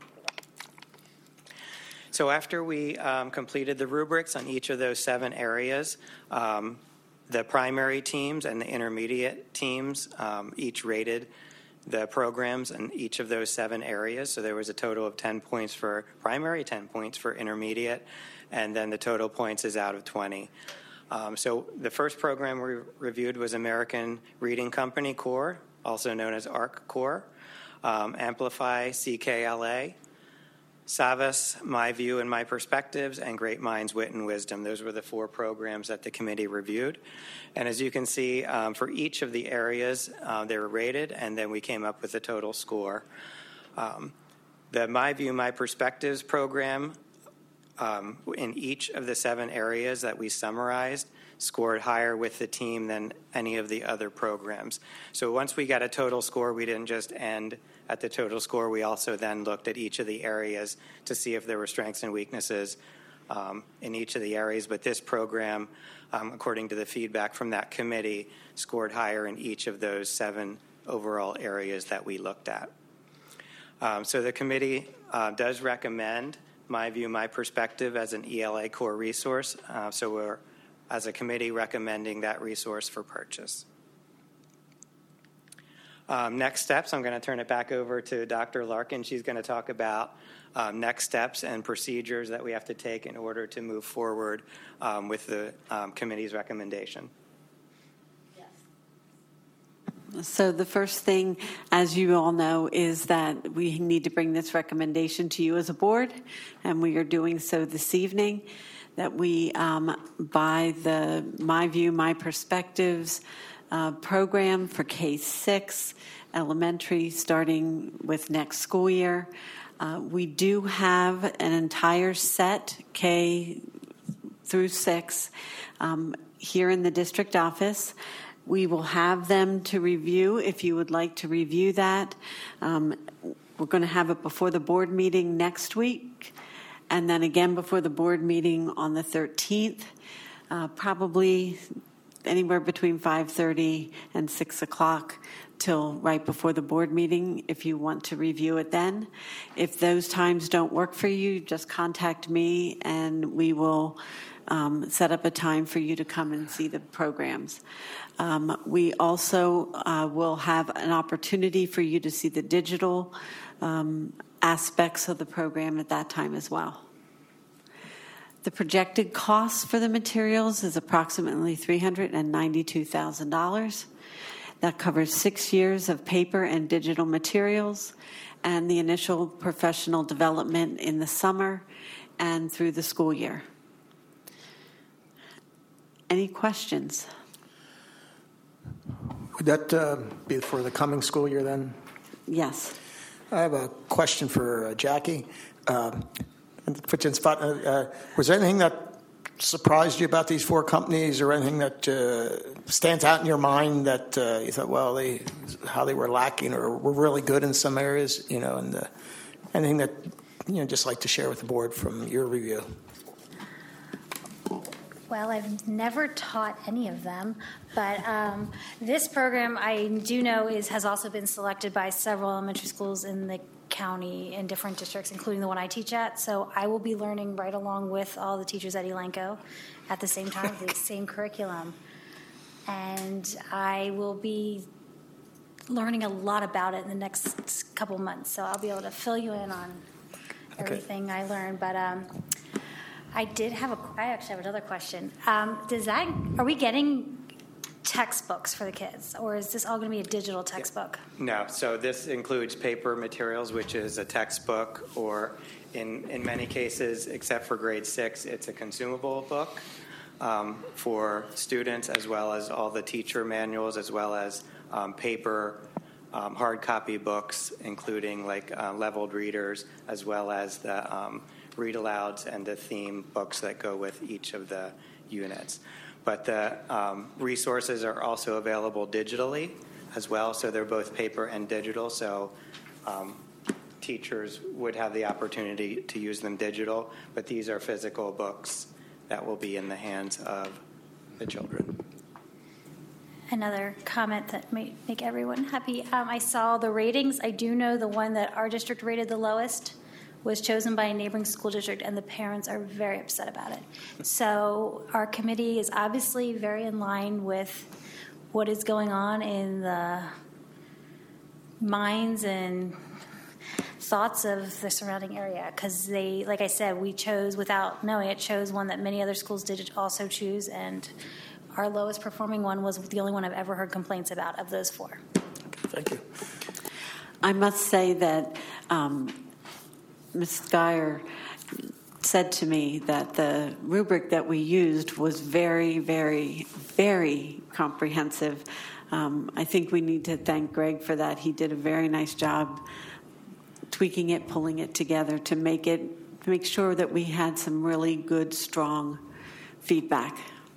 So after we um, completed the rubrics on each of those seven areas, um, the primary teams and the intermediate teams um, each rated the programs in each of those seven areas. So there was a total of ten points for primary, ten points for intermediate, and then the total points is out of twenty. Um, so the first program we reviewed was American Reading Company Core, also known as ARC Core, um, Amplify C K L A, Savas, My View and My Perspectives, and Great Minds, Wit and Wisdom. Those were the four programs that the committee reviewed. And as you can see, um, for each of the areas, uh, they were rated, and then we came up with a total score. Um, the My View, My Perspectives program, um, in each of the seven areas that we summarized, scored higher with the team than any of the other programs. So once we got a total score, we didn't just end at the total score. We also then looked at each of the areas to see if there were strengths and weaknesses um, in each of the areas. But this program, um, according to the feedback from that committee, scored higher in each of those seven overall areas that we looked at. Um, so the committee uh, does recommend My View, My Perspective as an E L A core resource. Uh, so we're, as a committee, recommending that resource for purchase. Um, next steps, I'm going to turn it back over to Doctor Larkin. She's going to talk about um, next steps and procedures that we have to take in order to move forward um, with the um, committee's recommendation. So the first thing, as you all know, is that we need to bring this recommendation to you as a board, and we are doing so this evening, that we um, buy the My View, My Perspectives uh, program for K six elementary, starting with next school year. Uh, we do have an entire set, K through six, um, here in the district office. We will have them to review if you would like to review that. Um, we're going to have it before the board meeting next week, and then again before the board meeting on the thirteenth, uh, probably anywhere between five thirty and six o'clock till right before the board meeting if you want to review it then. If those times don't work for you, just contact me and we will um, set up a time for you to come and see the programs. Um, we also uh, will have an opportunity for you to see the digital um, aspects of the program at that time as well. The projected cost for the materials is approximately three hundred ninety-two thousand dollars. That covers six years of paper and digital materials and the initial professional development in the summer and through the school year. Any questions? Would that uh, be for the coming school year then? Yes. I have a question for uh, Jackie. Uh, put you in spot. Uh, uh, was there anything that surprised you about these four companies, or anything that uh, stands out in your mind that uh, you thought, well, they how they were lacking or were really good in some areas? You know, and uh, anything that you know just like to share with the board from your review. Well, I've never taught any of them, but um, this program I do know is has also been selected by several elementary schools in the county in different districts, including the one I teach at. So I will be learning right along with all the teachers at Elanco at the same time, the same curriculum. And I will be learning a lot about it in the next couple months. So I'll be able to fill you in on everything okay. I learned. But um, I did have a, I actually have another question. Um, does that, are we getting textbooks for the kids, or is this all going to be a digital textbook? No, so this includes paper materials, which is a textbook, or in, in many cases, except for grade six, it's a consumable book um, for students, as well as all the teacher manuals, as well as um, paper um, hard copy books, including like uh, leveled readers, as well as the um, read alouds and the theme books that go with each of the units. But the um, resources are also available digitally as well, so they're both paper and digital. So um, teachers would have the opportunity to use them digital, but these are physical books that will be in the hands of the children. Another comment that may make everyone happy. Um, I saw the ratings. I do know the one that our district rated the lowest was chosen by a neighboring school district, and the parents are very upset about it. So our committee is obviously very in line with what is going on in the minds and thoughts of the surrounding area, because they, like I said, we chose, without knowing it, chose one that many other schools did also choose, and our lowest performing one was the only one I've ever heard complaints about of those four. Thank you. I must say that um, Miz Geyer said to me that the rubric that we used was very, very, very comprehensive. Um, I think we need to thank Greg for that. He did a very nice job tweaking it, pulling it together to make it, to make sure that we had some really good, strong feedback.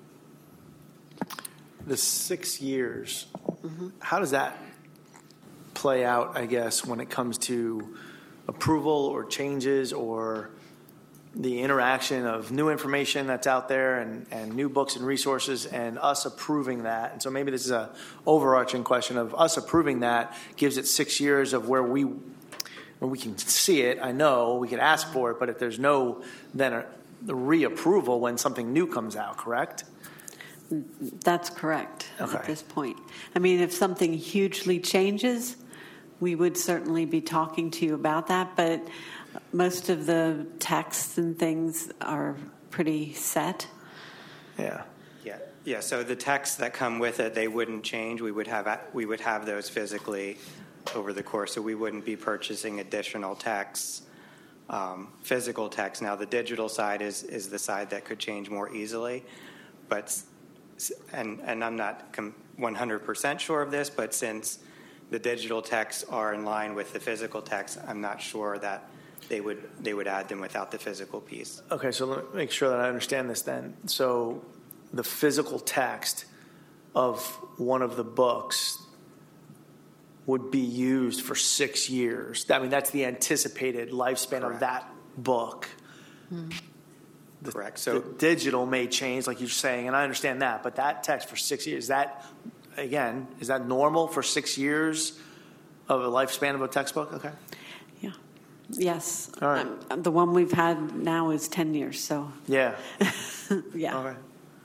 The six years, mm-hmm. how does that play out, I guess, when it comes to approval or changes or the interaction of new information that's out there and, and new books and resources and us approving that? And so maybe this is a overarching question of us approving that gives it six years of where we where we can see it. I know we can ask for it, but if there's no then a, a reapproval when something new comes out, correct? That's correct okay. At this point. I mean, if something hugely changes, we would certainly be talking to you about that, but most of the texts and things are pretty set. Yeah. Yeah. Yeah. So the texts that come with it, they wouldn't change. We would have we would have those physically over the course, so we wouldn't be purchasing additional texts, um, physical text. Now, the digital side is is the side that could change more easily, but and and I'm not one hundred percent sure of this, but since the digital texts are in line with the physical text, I'm not sure that they would they would add them without the physical piece. Okay, so let me make sure that I understand this then. So the physical text of one of the books would be used for six years. I mean, that's the anticipated lifespan Correct. Of that book. Mm-hmm. The, Correct. So the digital may change, like you're saying, and I understand that, but that text for six years, is that, again, is that normal for six years of a lifespan of a textbook? Okay. Yeah. Yes. All right. Um, the one we've had now is ten years, so. Yeah. yeah. All right.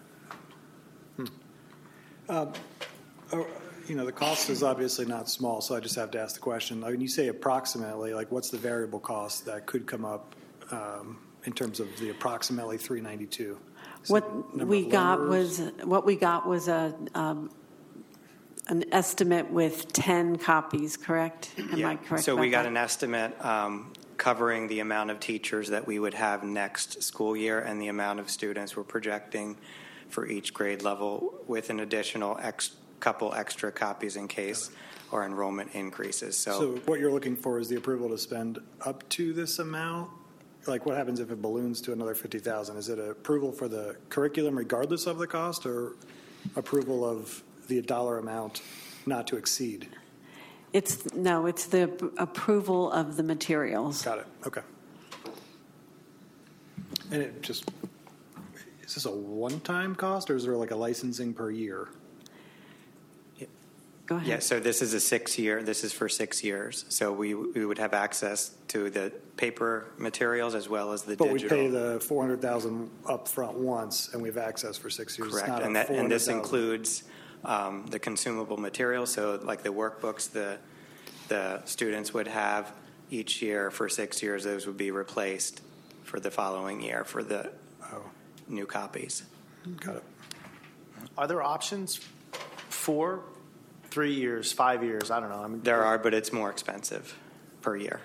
Hmm. Uh, oh, you know, the cost is obviously not small, so I just have to ask the question. When you say approximately, like what's the variable cost that could come up um, in terms of the approximately three ninety-two? What we got was what we got was a um, an estimate with ten copies, correct? Am yeah. I correct? So about we got that? an estimate um, covering the amount of teachers that we would have next school year and the amount of students we're projecting for each grade level, with an additional ex- couple extra copies in case our enrollment increases. So, so what you're looking for is the approval to spend up to this amount? Like what happens if it balloons to another fifty thousand? Is it approval for the curriculum regardless of the cost, or approval of the dollar amount not to exceed? It's no, it's the approval of the materials. Got it. Okay. And it just, is this a one-time cost, or is there like a licensing per year? Go ahead. Yeah, so this is a six-year, this is for six years. So we we would have access to the paper materials as well as the but digital. But we pay the four hundred thousand dollars up front once, and we have access for six years. Correct, and, that, and this includes um, the consumable materials, so like the workbooks the the students would have each year for six years, those would be replaced for the following year for the new copies. Got it. Are there options? Four, three years, five years? I don't know. I mean, There are, but it's more expensive per year.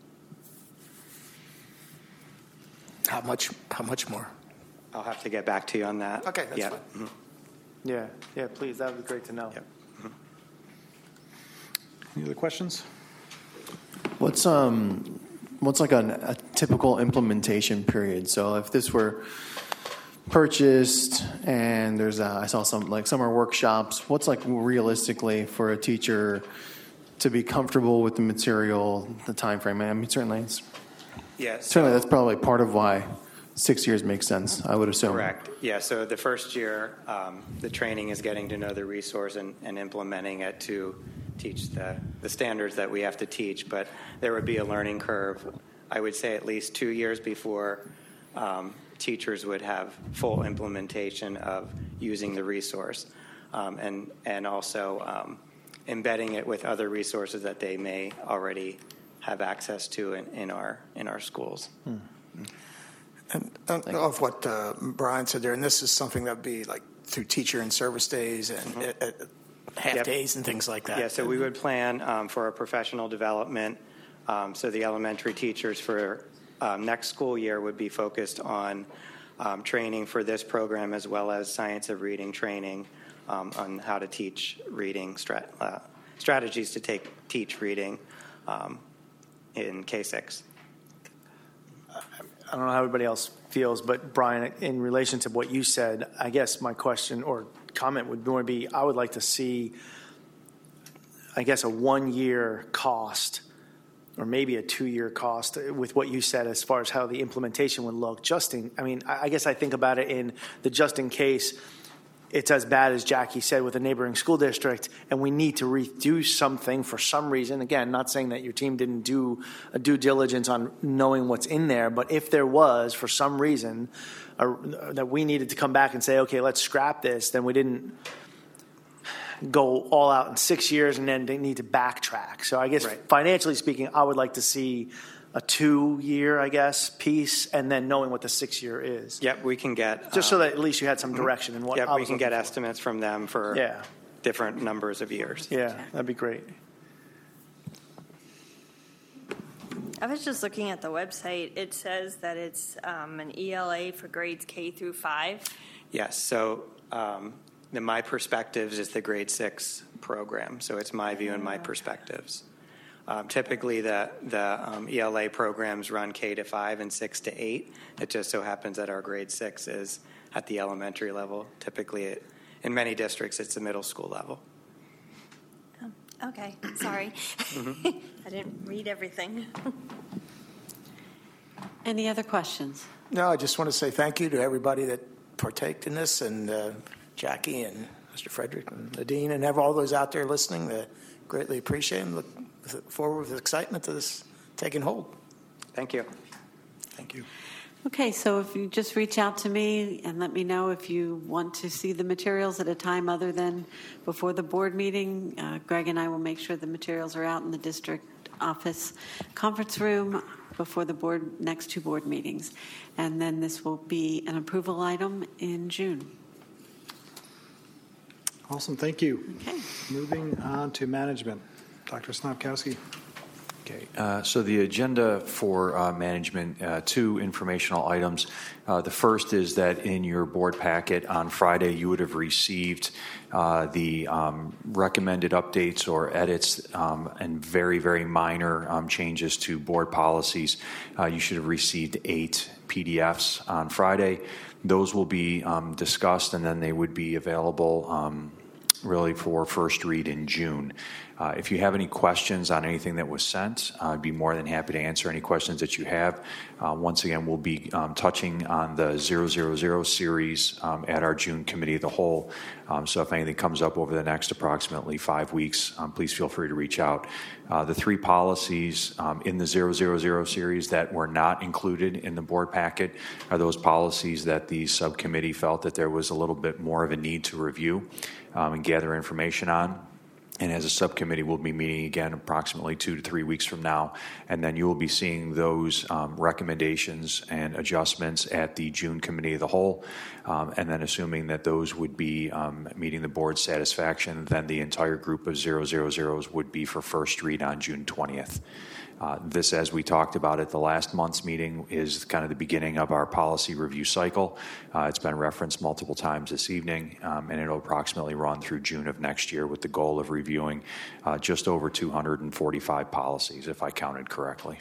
How much, how much more? I'll have to get back to you on that. Okay, that's Yeah. fine. Mhm. Yeah, yeah, please. That would be great to know. Any other questions? What's um, what's like an, a typical implementation period? So if this were purchased and there's a, I saw some like summer workshops, what's like realistically for a teacher to be comfortable with the material, the time frame? I mean, certainly, it's, Yes. certainly that's probably part of why six years makes sense. I would assume. Correct. Yeah, so the first year, um, the training is getting to know the resource and, and implementing it to teach the, the standards that we have to teach. But there would be a learning curve, I would say at least two years before um, teachers would have full implementation of using the resource, um, and, and also um, embedding it with other resources that they may already have access to in, in, our, in our schools. Hmm. And, and of what uh, Brian said there, and this is something that would be like through teacher and service days and Mm-hmm. uh, uh, half Yep. days and things like that. Yeah, so we would plan um, for a professional development. Um, so the elementary teachers for um, next school year would be focused on um, training for this program as well as science of reading training um, on how to teach reading, strat- uh, strategies to take teach reading um, in K six. I don't know how everybody else feels, but Brian, in relation to what you said, I guess my question or comment would more be, I would like to see, I guess, a one-year cost or maybe a two-year cost with what you said as far as how the implementation would look. Just in, I mean, I guess I think about it in the just in case it's as bad as Jackie said with a neighboring school district, and we need to redo something for some reason. Again, not saying that your team didn't do a due diligence on knowing what's in there, but if there was, for some reason, a, that we needed to come back and say, okay, let's scrap this, then we didn't go all out in six years and then they need to backtrack. So I guess Right. financially speaking, I would like to see a two-year, I guess, piece, and then knowing what the six-year is. Yep, we can get Just so um, that at least you had some direction in what Yep, I we was can get looking for. estimates from them for Yeah. different numbers of years. Yeah, that'd be great. I was just looking at the website. It says that it's um, an E L A for grades K through five. Yes, so um, the My Perspectives is the grade six program, so it's my view and my perspectives. Um, typically, the, the um, E L A programs run K to five and six to eight. It just so happens that our grade six is at the elementary level. Typically, it, in many districts, it's the middle school level. Oh, okay, sorry. I didn't read everything. Any other questions? No, I just want to say thank you to everybody that partaked in this, and uh, Jackie and Mister Frederick and Nadine and have all those out there listening. Uh, greatly appreciate and look forward with excitement to this taking hold. Thank you. Thank you. Okay, so if you just reach out to me and let me know if you want to see the materials at a time other than before the board meeting, uh, Greg and I will make sure the materials are out in the district office conference room before the board next two board meetings. And then this will be an approval item in June. Awesome, thank you. Okay. Moving on to management. Doctor Snopkowski. Okay, uh, so the agenda for uh, management, uh, two informational items. Uh, the first is that in your board packet on Friday, you would have received uh, the um, recommended updates or edits um, and very, very minor um, changes to board policies. Uh, you should have received eight P D Fs on Friday. Those will be um, discussed, and then they would be available um, really for first read in June. Uh, if you have any questions on anything that was sent, uh, I'd be more than happy to answer any questions that you have. Uh, once again, we'll be um, touching on the zero zero zero series um, at our June Committee of the Whole. Um, so if anything comes up over the next approximately five weeks, um, please feel free to reach out. Uh, the three policies um, in the zero zero zero series that were not included in the board packet are those policies that the subcommittee felt that there was a little bit more of a need to review um, and gather information on. And as a subcommittee, we'll be meeting again approximately two to three weeks from now. And then you will be seeing those um, recommendations and adjustments at the June Committee of the Whole. Um, and then assuming that those would be um, meeting the board's satisfaction, then the entire group of zero zero zeros would be for first read on June twentieth. Uh, this, as we talked about at the last month's meeting, is kind of the beginning of our policy review cycle. Uh, it's been referenced multiple times this evening, um, and it'll approximately run through June of next year with the goal of reviewing uh, just over two hundred forty-five policies, if I counted correctly.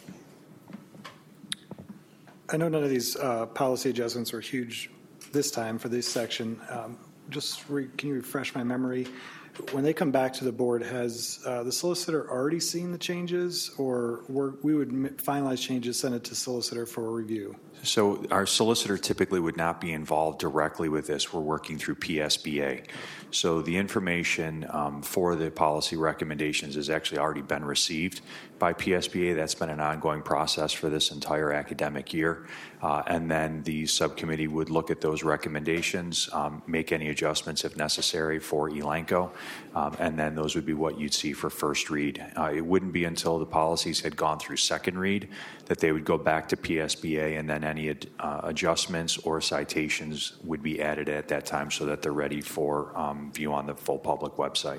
I know none of these uh, policy adjustments were huge this time for this section. Um, just re- can you refresh my memory? When they come back to the board, has uh, the solicitor already seen the changes, or we're, we would finalize changes, send it to solicitor for review? So our solicitor typically would not be involved directly with this. We're working through P S B A. So the information um, for the policy recommendations has actually already been received by P S B A. That's been an ongoing process for this entire academic year. Uh, and then the subcommittee would look at those recommendations, um, make any adjustments if necessary for Elanco, um, and then those would be what you'd see for first read. Uh, it wouldn't be until the policies had gone through second read that they would go back to P S B A, and then any uh, adjustments or citations would be added at that time so that they're ready for um, view on the full public website.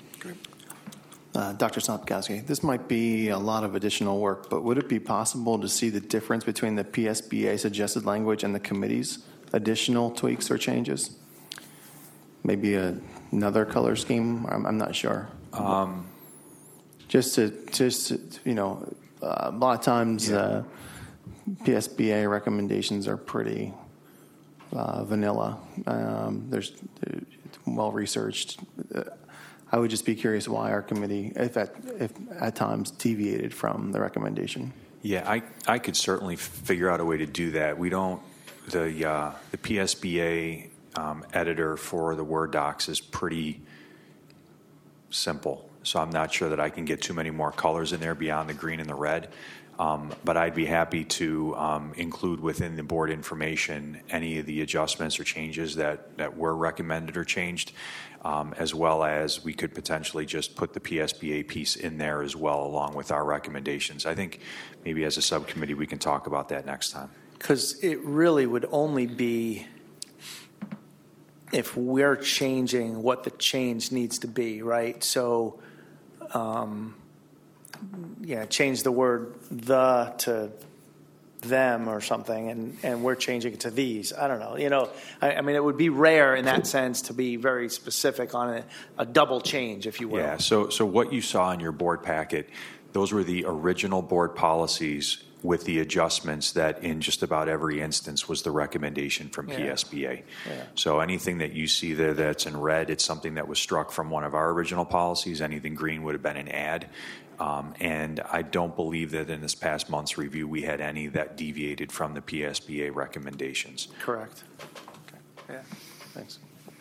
Uh, Doctor Sopkowski, this might be a lot of additional work, but would it be possible to see the difference between the P S B A suggested language and the committee's additional tweaks or changes? Maybe a, another color scheme? I'm, I'm not sure. Um, just to, just to, you know, uh, a lot of times yeah. uh, P S B A recommendations are pretty uh, vanilla. Um, there's well researched. Uh, I would just be curious why our committee, if at, if at times, deviated from the recommendation. Yeah, I, I could certainly figure out a way to do that. We don't, the, uh, the P S B A um, editor for the Word docs is pretty simple. So I'm not sure that I can get too many more colors in there beyond the green and the red. Um, but I'd be happy to um, include within the board information any of the adjustments or changes that, that were recommended or changed, um, as well as we could potentially just put the P S B A piece in there as well, along with our recommendations. I think maybe as a subcommittee we can talk about that next time. Because it really would only be if we're changing what the change needs to be, right? So, um, yeah, change the word the to them or something, and, and we're changing it to these. I don't know. You know, I, I mean, it would be rare in that sense to be very specific on a, a double change, if you will. Yeah, so, so what you saw in your board packet, those were the original board policies with the adjustments that in just about every instance was the recommendation from Yeah. P S B A. Yeah. So anything that you see there that's in red, it's something that was struck from one of our original policies. Anything green would have been an add. Um, and I don't believe that in this past month's review we had any that deviated from the P S B A recommendations. Correct. Okay. Yeah, thanks.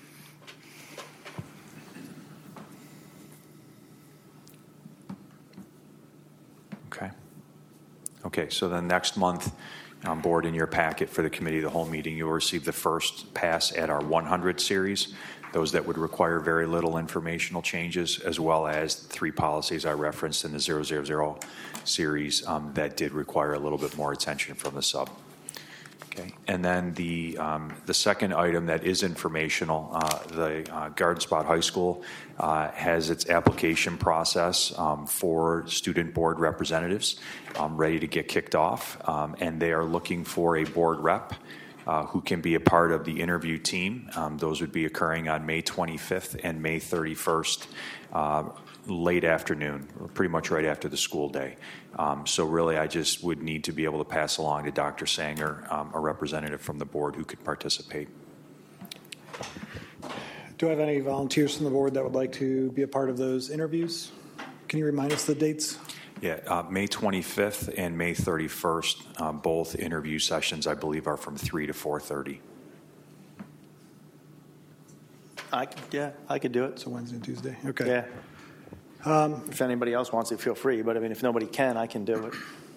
Okay. Okay, so then next month on board in your packet for the committee of the whole meeting, you'll receive the first pass at our one hundred series, those that would require very little informational changes, as well as three policies I referenced in the zero zero zero series um, that did require a little bit more attention from the sub. Okay, and then the um, the second item that is informational, uh, the uh, Garden Spot High School uh, has its application process um, for student board representatives um, ready to get kicked off, um, and they are looking for a board rep uh, who can be a part of the interview team. Um, those would be occurring on May twenty-fifth and May thirty-first. Uh, late afternoon, pretty much right after the school day. Um, so really, I just would need to be able to pass along to Doctor Sanger, um, a representative from the board who could participate. Do I have any volunteers from the board that would like to be a part of those interviews? Can you remind us the dates? Yeah, uh, May twenty-fifth and May thirty-first, uh, both interview sessions, I believe, are from three to four thirty. I could, yeah, I could do it. So Wednesday and Tuesday. Okay. Yeah. Um, if anybody else wants to, feel free. But I mean, if nobody can, I can do it.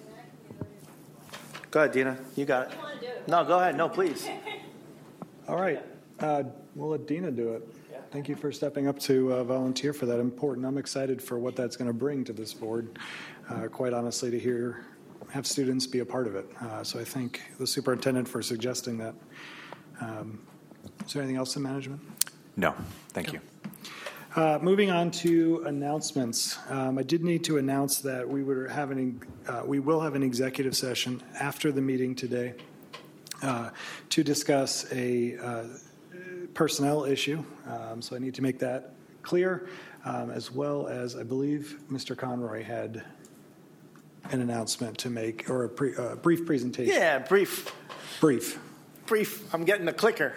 Go ahead, Dina. You got it. No, go ahead. No, please. All right. Uh, we'll let Dina do it. Thank you for stepping up to uh, volunteer for that important. I'm excited for what that's going to bring to this board, uh, quite honestly, to hear, have students be a part of it. Uh, so I thank the superintendent for suggesting that. Um, is there anything else in management? No, thank you. Uh, moving on to announcements, um, I did need to announce that we would have an, uh, we will have an executive session after the meeting today uh, to discuss a uh, personnel issue. Um, so I need to make that clear, um, as well as I believe Mister Conroy had an announcement to make, or a pre, uh, brief presentation. Yeah, brief. Brief. Brief. I'm getting the clicker.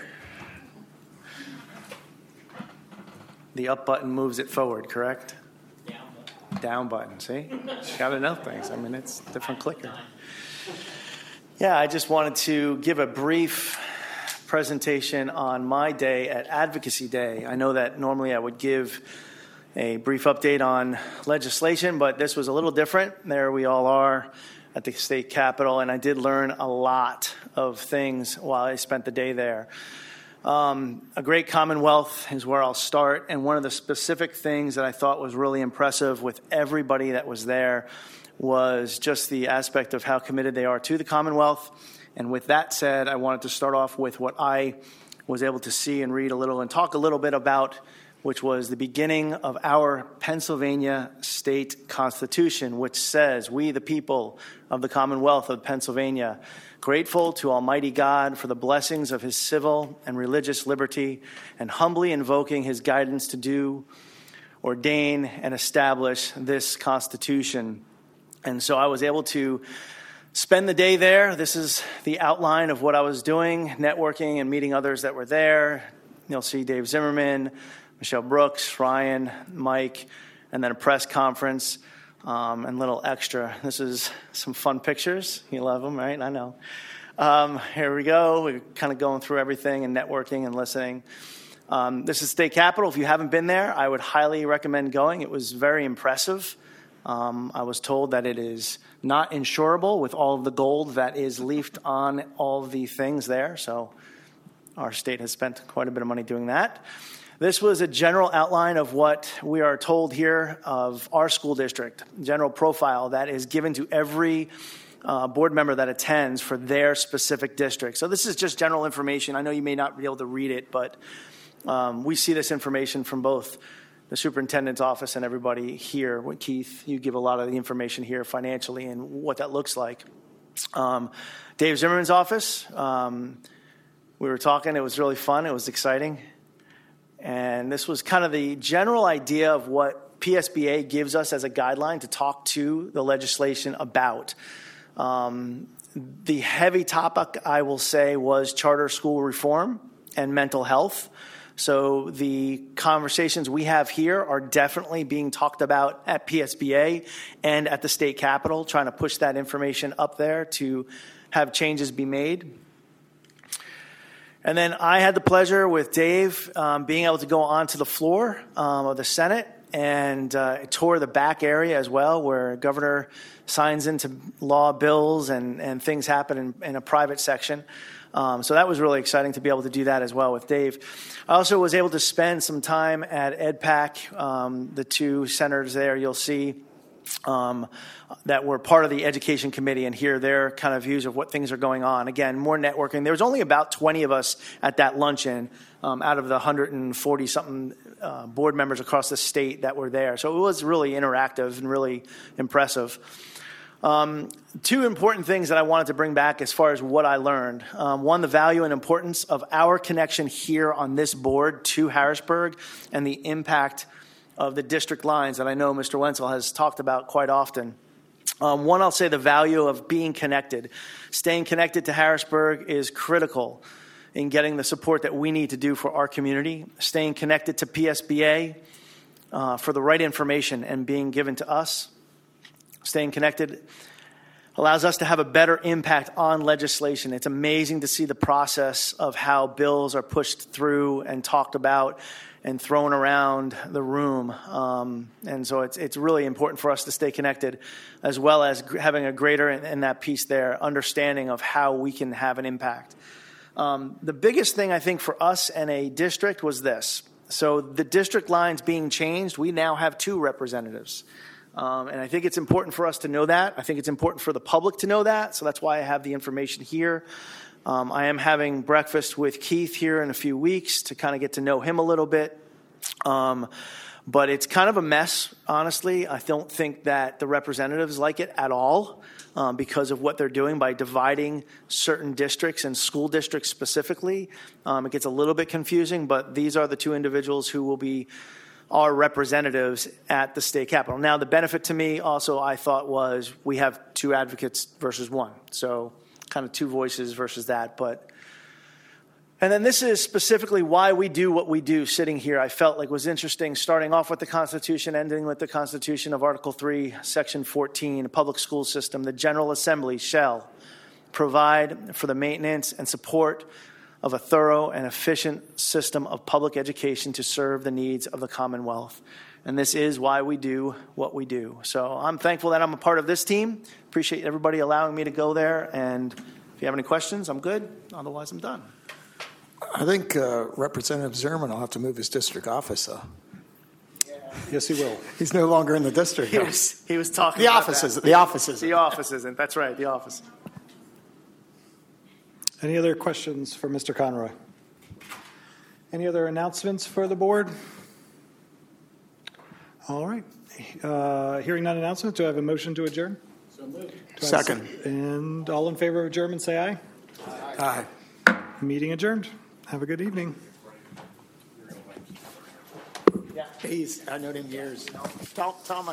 The up button moves it forward, correct? Down button. Down button, see? Got to know things. I mean, it's a different clicker. Yeah, I just wanted to give a brief presentation on my day at Advocacy Day. I know that normally I would give a brief update on legislation, but this was a little different. There we all are at the state capitol, and I did learn a lot of things while I spent the day there. Um, a great Commonwealth is where I'll start, and one of the specific things that I thought was really impressive with everybody that was there was just the aspect of how committed they are to the Commonwealth. And with that said, I wanted to start off with what I was able to see and read a little and talk a little bit about, which was the beginning of our Pennsylvania state constitution, which says, "We, the people of the Commonwealth of Pennsylvania, grateful to Almighty God for the blessings of his civil and religious liberty, and humbly invoking his guidance to do, ordain, and establish this Constitution." And so I was able to spend the day there. This is the outline of what I was doing, networking and meeting others that were there. You'll see Dave Zimmerman, Michelle Brooks, Ryan, Mike, and then a press conference. Um, and little extra. This is some fun pictures. You love them, right? I know. Um, here we go. We're kind of going through everything and networking and listening. Um, this is State Capitol. If you haven't been there, I would highly recommend going. It was very impressive. Um, I was told that it is not insurable with all of the gold that is leafed on all of the things there. So our state has spent quite a bit of money doing that. This was a general outline of what we are told here of our school district, general profile that is given to every uh, board member that attends for their specific district. So this is just general information. I know you may not be able to read it, but um, we see this information from both the superintendent's office and everybody here. Keith, you give a lot of the information here financially and what that looks like. Um, Dave Zimmerman's office, um, we were talking. It was really fun. It was exciting. And this was kind of the general idea of what P S B A gives us as a guideline to talk to the legislation about. Um, the heavy topic, I will say, was charter school reform and mental health. So the conversations we have here are definitely being talked about at P S B A and at the state capitol, trying to push that information up there to have changes be made. And then I had the pleasure with Dave um, being able to go onto the floor um, of the Senate and uh, tour the back area as well, where governor signs into law bills and, and things happen in, in a private section. Um, so that was really exciting to be able to do that as well with Dave. I also was able to spend some time at E D PAC, um, the two senators there you'll see um, that were part of the education committee, and hear their kind of views of what things are going on. Again, more networking. There was only about twenty of us at that luncheon um, out of the one hundred forty something uh, board members across the state that were there. So it was really interactive and really impressive. Um, two important things that I wanted to bring back as far as what I learned. Um, one, the value and importance of our connection here on this board to Harrisburg and the impact of the district lines that I know Mister Wenzel has talked about quite often. Um, one, I'll say the value of being connected. Staying connected to Harrisburg is critical in getting the support that we need to do for our community. Staying connected to P S B A uh, for the right information and being given to us. Staying connected allows us to have a better impact on legislation. It's amazing to see the process of how bills are pushed through and talked about and thrown around the room. Um, and so it's it's really important for us to stay connected, as well as having a greater, in, in that piece there, understanding of how we can have an impact. Um, the biggest thing I think for us and a district was this. So the district lines being changed, we now have two representatives. Um, and I think it's important for us to know that. I think it's important for the public to know that. So that's why I have the information here. Um, I am having breakfast with Keith here in a few weeks to kind of get to know him a little bit. Um, but it's kind of a mess, honestly. I don't think that the representatives like it at all um, because of what they're doing by dividing certain districts and school districts specifically. Um, it gets a little bit confusing, but these are the two individuals who will be our representatives at the state capitol. Now, the benefit to me also, I thought, was we have two advocates versus one. So kind of two voices versus that. But and then this is specifically why we do what we do sitting here. I felt like was interesting, starting off with the Constitution, ending with the Constitution of Article three, Section fourteen, a public school system. The General Assembly shall provide for the maintenance and support of a thorough and efficient system of public education to serve the needs of the Commonwealth. And this is why we do what we do. So I'm thankful that I'm a part of this team. Appreciate everybody allowing me to go there. And if you have any questions, I'm good. Otherwise, I'm done. I think uh, Representative Zerman will have to move his district office, though. Yes, he will. He's no longer in the district. He was, he was talking The about offices, that. the offices. The office isn't. That's right, the office. Any other questions for Mister Conroy? Any other announcements for the board? All right. Uh, hearing none announcements, do I have a motion to adjourn? So moved. Second. And all in favor of adjournment, say aye. Aye. Meeting adjourned. Have a good evening. He's, I know him years. Tell, tell him I